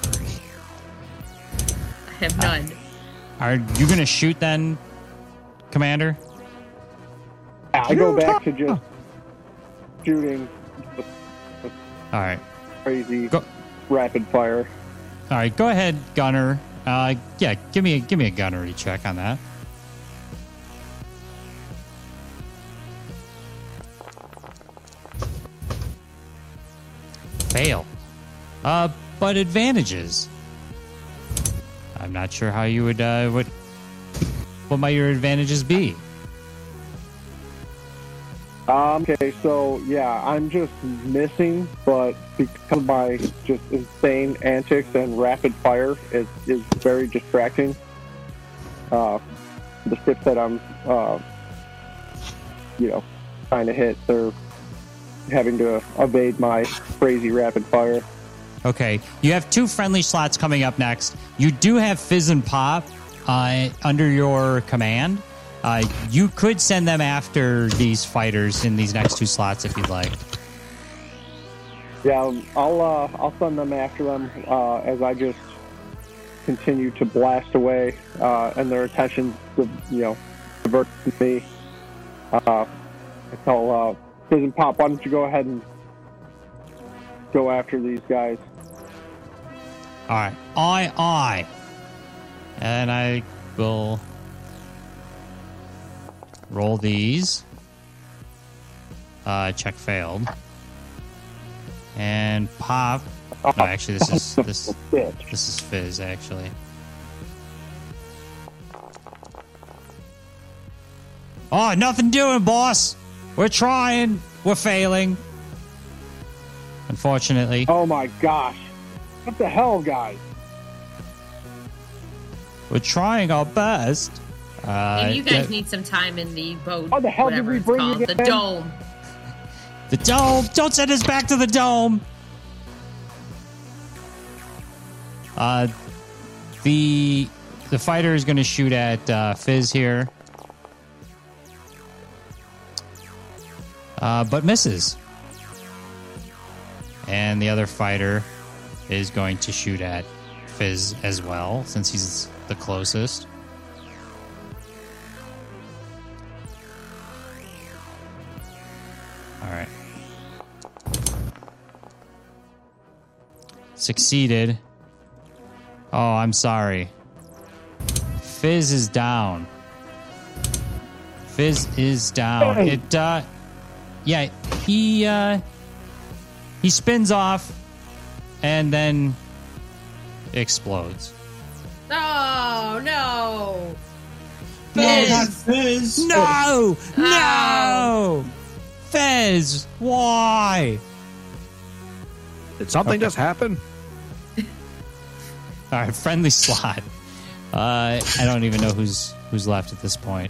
I have none. Are you going to shoot then, Commander? Yeah, I go back to just shooting. All right. Crazy rapid fire. All right, go ahead, gunner. Give me a gunnery check on that. Fail. But advantages. I'm not sure how you would what might your advantages be? Okay, so yeah, I'm just missing, but because of my just insane antics and rapid fire, it is very distracting. The ships that I'm, trying to hit, they're having to evade my crazy rapid fire. Okay, you have 2 friendly slots coming up next. You do have Fizz and Pop under your command. You could send them after these fighters in these next 2 slots if you'd like. Yeah, I'll send them after them as I just continue to blast away, and their attention divert to me. I tell Fizz and Pop, why don't you go ahead and go after these guys? All right, aye. And I will roll these. Check failed. And Pop. No, actually, this is Fizz. Actually. Oh, nothing doing, boss. We're trying. We're failing. Unfortunately. Oh my gosh. What the hell, guys? We're trying our best. Maybe you guys need some time in the boat. How the hell did whatever we it's bring called, you the again? dome. The dome. Don't send us back to the dome. The fighter is going to shoot at Fizz here, but misses. And the other fighter is going to shoot at Fizz as well, since he's the closest. All right. Succeeded. Oh, I'm sorry. Fizz is down. Fizz is down. Hey. It, yeah, he spins off and then explodes. Oh, no. No, not Fizz. No! Ow. No! Fizz, why? Did something just happen? All right, friendly slot. I don't even know who's left at this point.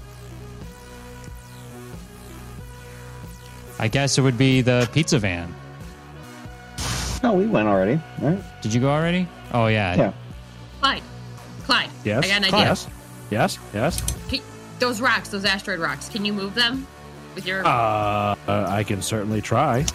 I guess it would be the pizza van. No, we went already. Right? Did you go already? Oh yeah. Yeah. Clyde. Yes. I got an idea. Yes. Those rocks, those asteroid rocks, can you move them with your... I can certainly try.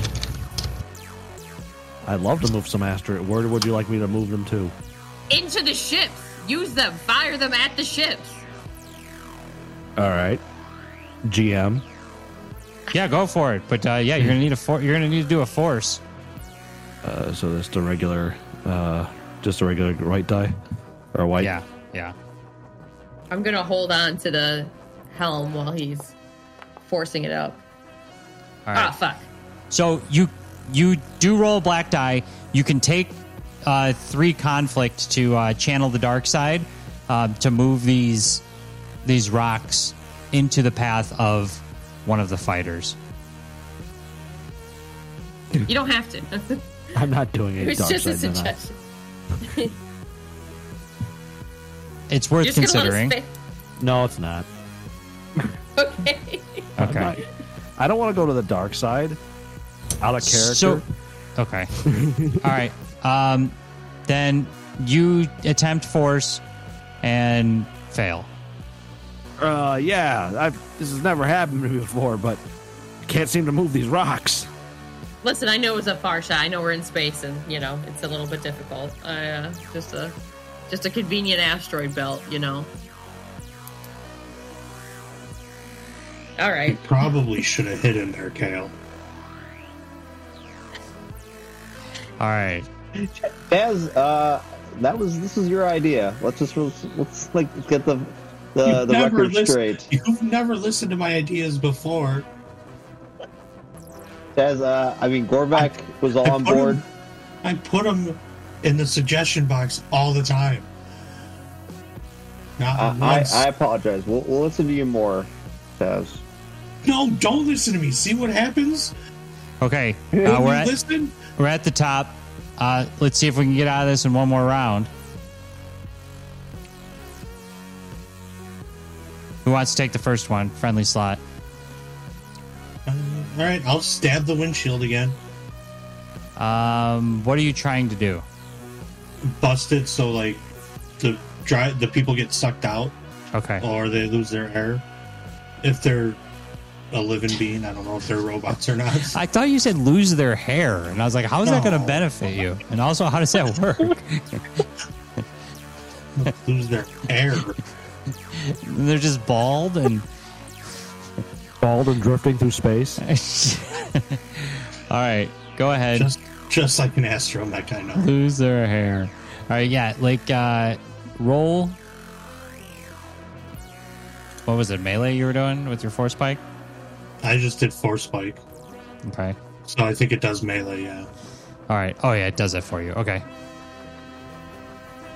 I'd love to move some asteroid. Where would you like me to move them to? Into the ships. Use them. Fire them at the ships. All right. GM. Yeah, go for it. But yeah, you're gonna need you're gonna need to do a force. So that's the regular, just a regular white die, or white. Yeah. I'm going to hold on to the helm while he's forcing it up. All right. Ah, fuck. So you do roll a black die. You can take 3 conflict to channel the dark side to move these rocks into the path of one of the fighters. You don't have to. I'm not doing any It's dark just a side tonight. suggestion. It's worth You're just gonna considering. let us No, it's not. Okay. Okay. I don't want to go to the dark side. Out of character. So, okay. All right. Then you attempt force and fail. Yeah. This has never happened to me before, but I can't seem to move these rocks. Listen, I know it was a far shot. I know we're in space, and it's a little bit difficult. Just a convenient asteroid belt, All right. Probably should have hit him there, Kale. All right. As this is your idea. Let's get the record straight. You've never listened to my ideas before. As Gorvac was all on board. I put him in the suggestion box all the time. Not once. I apologize. We'll listen to you more, Taz. No, don't listen to me. See what happens? Okay. Listen. We're at the top. Let's see if we can get out of this in one more round. Who wants to take the first one? Friendly slot. All right, I'll stab the windshield again. What are you trying to do? Bust it so the people get sucked out, Okay. or they lose their air. If they're a living being, I don't know if they're robots or not. I thought you said lose their hair, and I was like, how is that going to No. benefit you? And also, how does that work? Lose their air. They're just bald and... Bald and drifting through space. All right, go ahead. Just like an astromech, I know. Lose their hair. All right, yeah, roll. What was it, melee you were doing with your force spike? I just did force spike, Okay. so I think it does melee. Yeah. All right. Oh, yeah, it does that for you. Okay.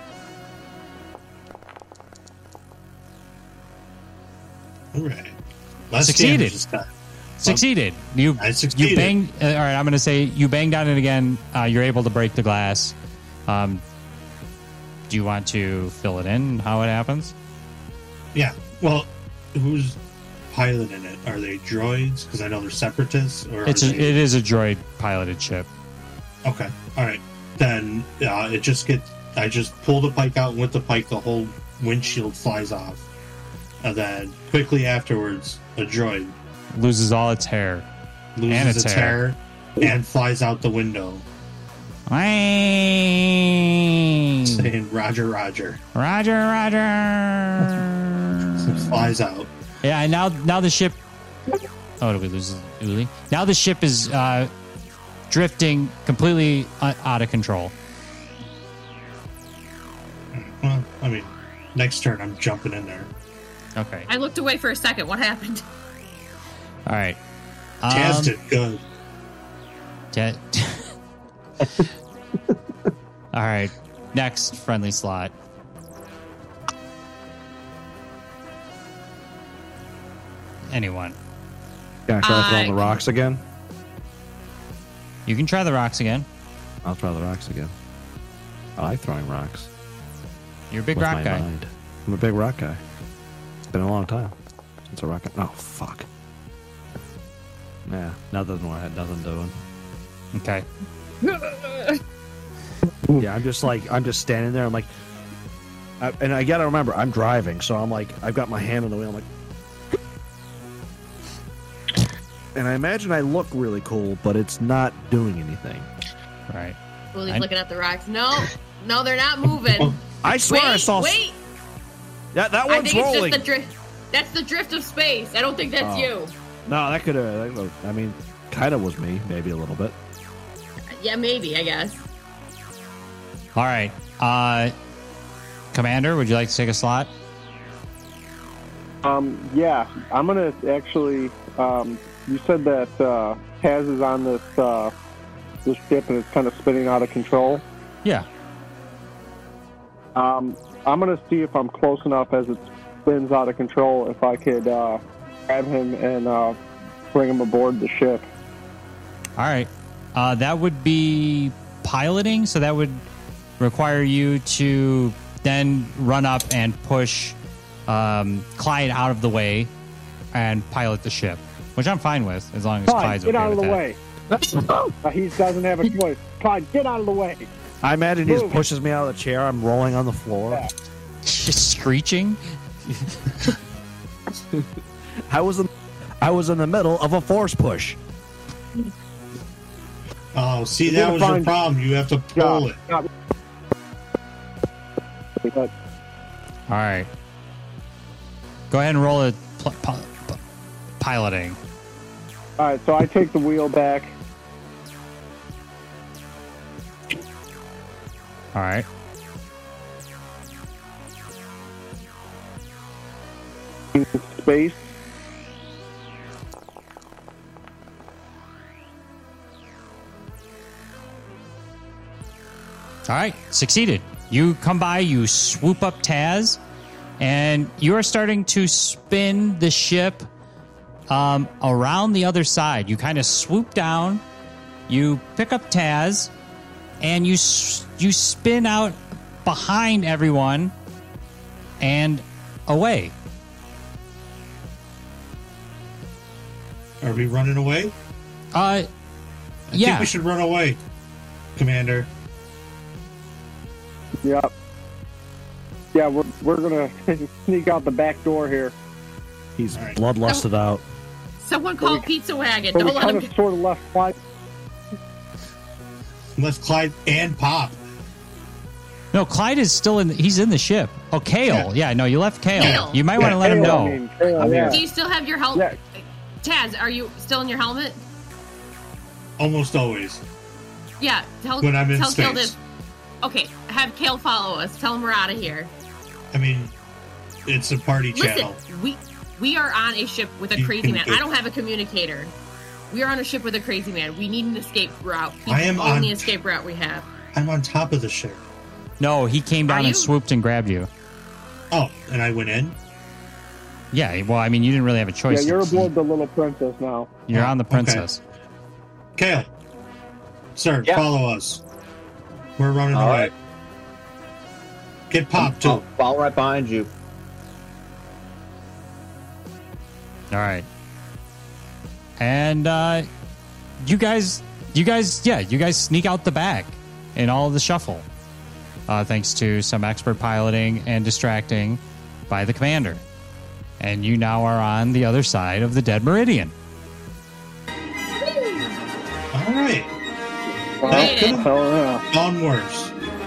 All right. Less Succeeded. damage this time. Succeeded. I succeeded. You banged. All right, I'm going to say you banged on it again. You're able to break the glass. Do you want to fill it in? How it happens? Yeah. Well, who's piloting it? Are they droids? Because I know they're separatists. Or It is a droid piloted ship. Okay. All right. Then I just pull the pike out, and with the pike, the whole windshield flies off. And then quickly afterwards, a droid Loses all its hair. loses its hair and flies out the window, Saying Roger, Roger. Roger, Roger. Flies out. Yeah, and now the ship. Oh, did we lose Uli? Now the ship is drifting completely out of control. Well, I mean, next turn I'm jumping in there. Okay. I looked away for a second. What happened? All right. Taz did good. All right. Next friendly slot. Anyone. Can I try throwing the rocks again? You can try the rocks again. I'll try the rocks again. I like throwing rocks. You're a big With rock my guy. mind. I'm a big rock guy. It's been a long time since a rock guy. Oh, fuck. Yeah, nothing more. I had nothing doing. Okay. Yeah, I'm just standing there. I'm like, and I gotta remember, I'm driving, so I'm like, I've got my hand on the wheel. I'm like, and I imagine I look really cool, but it's not doing anything. Right. Willie's looking at the rocks. No, they're not moving. I swear I saw. Wait. That I one's think rolling. it's just the drift. That's the drift of space. I don't think that's you. No, that could have. I mean, kind of was me, maybe a little bit. Yeah, maybe. I guess. All right. Commander, would you like to take a slot? Yeah, I'm gonna actually. You said that Taz is on this ship and it's kind of spinning out of control. Yeah. I'm gonna see if I'm close enough as it spins out of control if I could grab him and bring him aboard the ship. All right. That would be piloting, so that would require you to then run up and push Clyde out of the way and pilot the ship, which I'm fine with, as long as Clyde's okay get out of with the that. way. He doesn't have a choice. Clyde, get out of the way. I imagine he just pushes me out of the chair. I'm rolling on the floor. Yeah. Just screeching. I was in the middle of a force push. Oh, see, that was your problem. You have to pull it. All right. Go ahead and roll a piloting. All right, so I take the wheel back. All right. In space. All right. Succeeded. You come by, you swoop up Taz, and you are starting to spin the ship around the other side. You kind of swoop down, you pick up Taz, and you spin out behind everyone and away. Are we running away? I think we should run away, Commander. Yep. Yeah, we're gonna sneak out the back door here. He's bloodlusted out. Someone call Pizza Wagon. So Don't we let kind him of sort of left Clyde. Left Clyde and Pop. No, Clyde is still in. He's in the ship. Oh, Kale. Yeah, no, you left Kale. Kale. You might want to let him know. Kale, Do you still have your helmet? Taz, are you still in your helmet? Almost always. Yeah. When I'm in tell Kale space. to. Okay, have Kale follow us. Tell him we're out of here. I mean, it's a party channel. Listen, we are on a ship with a crazy man. I don't have a communicator. We are on a ship with a crazy man. We need an escape route. He's I am the only on- escape route we have. I'm on top of the ship. No, he came down Are and you? swooped and grabbed you. Oh, and I went in? Yeah, well, I mean, you didn't really have a choice. Yeah, you're aboard the Little Princess now. You're on the Princess. Okay. Kale, sir, Yeah. follow us. We're running All away. right. Get popped, too. I'll follow right behind you. All right. And you guys sneak out the back in all of the shuffle, thanks to some expert piloting and distracting by the commander. And you now are on the other side of the Dead Meridian. All right. Well, That could have yeah. gone worse.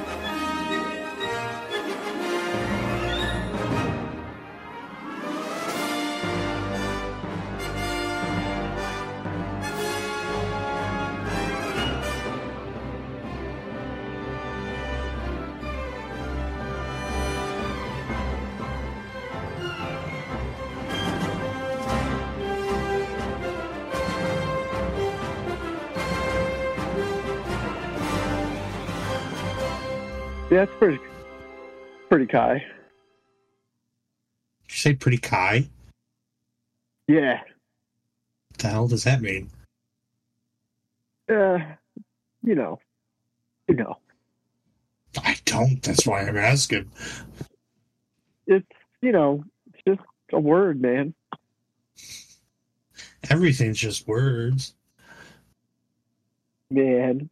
Yeah, it's pretty Kai. Did you say pretty Kai? Yeah. What the hell does that mean? You know. I don't. That's why I'm asking. It's just a word, man. Everything's just words. Man,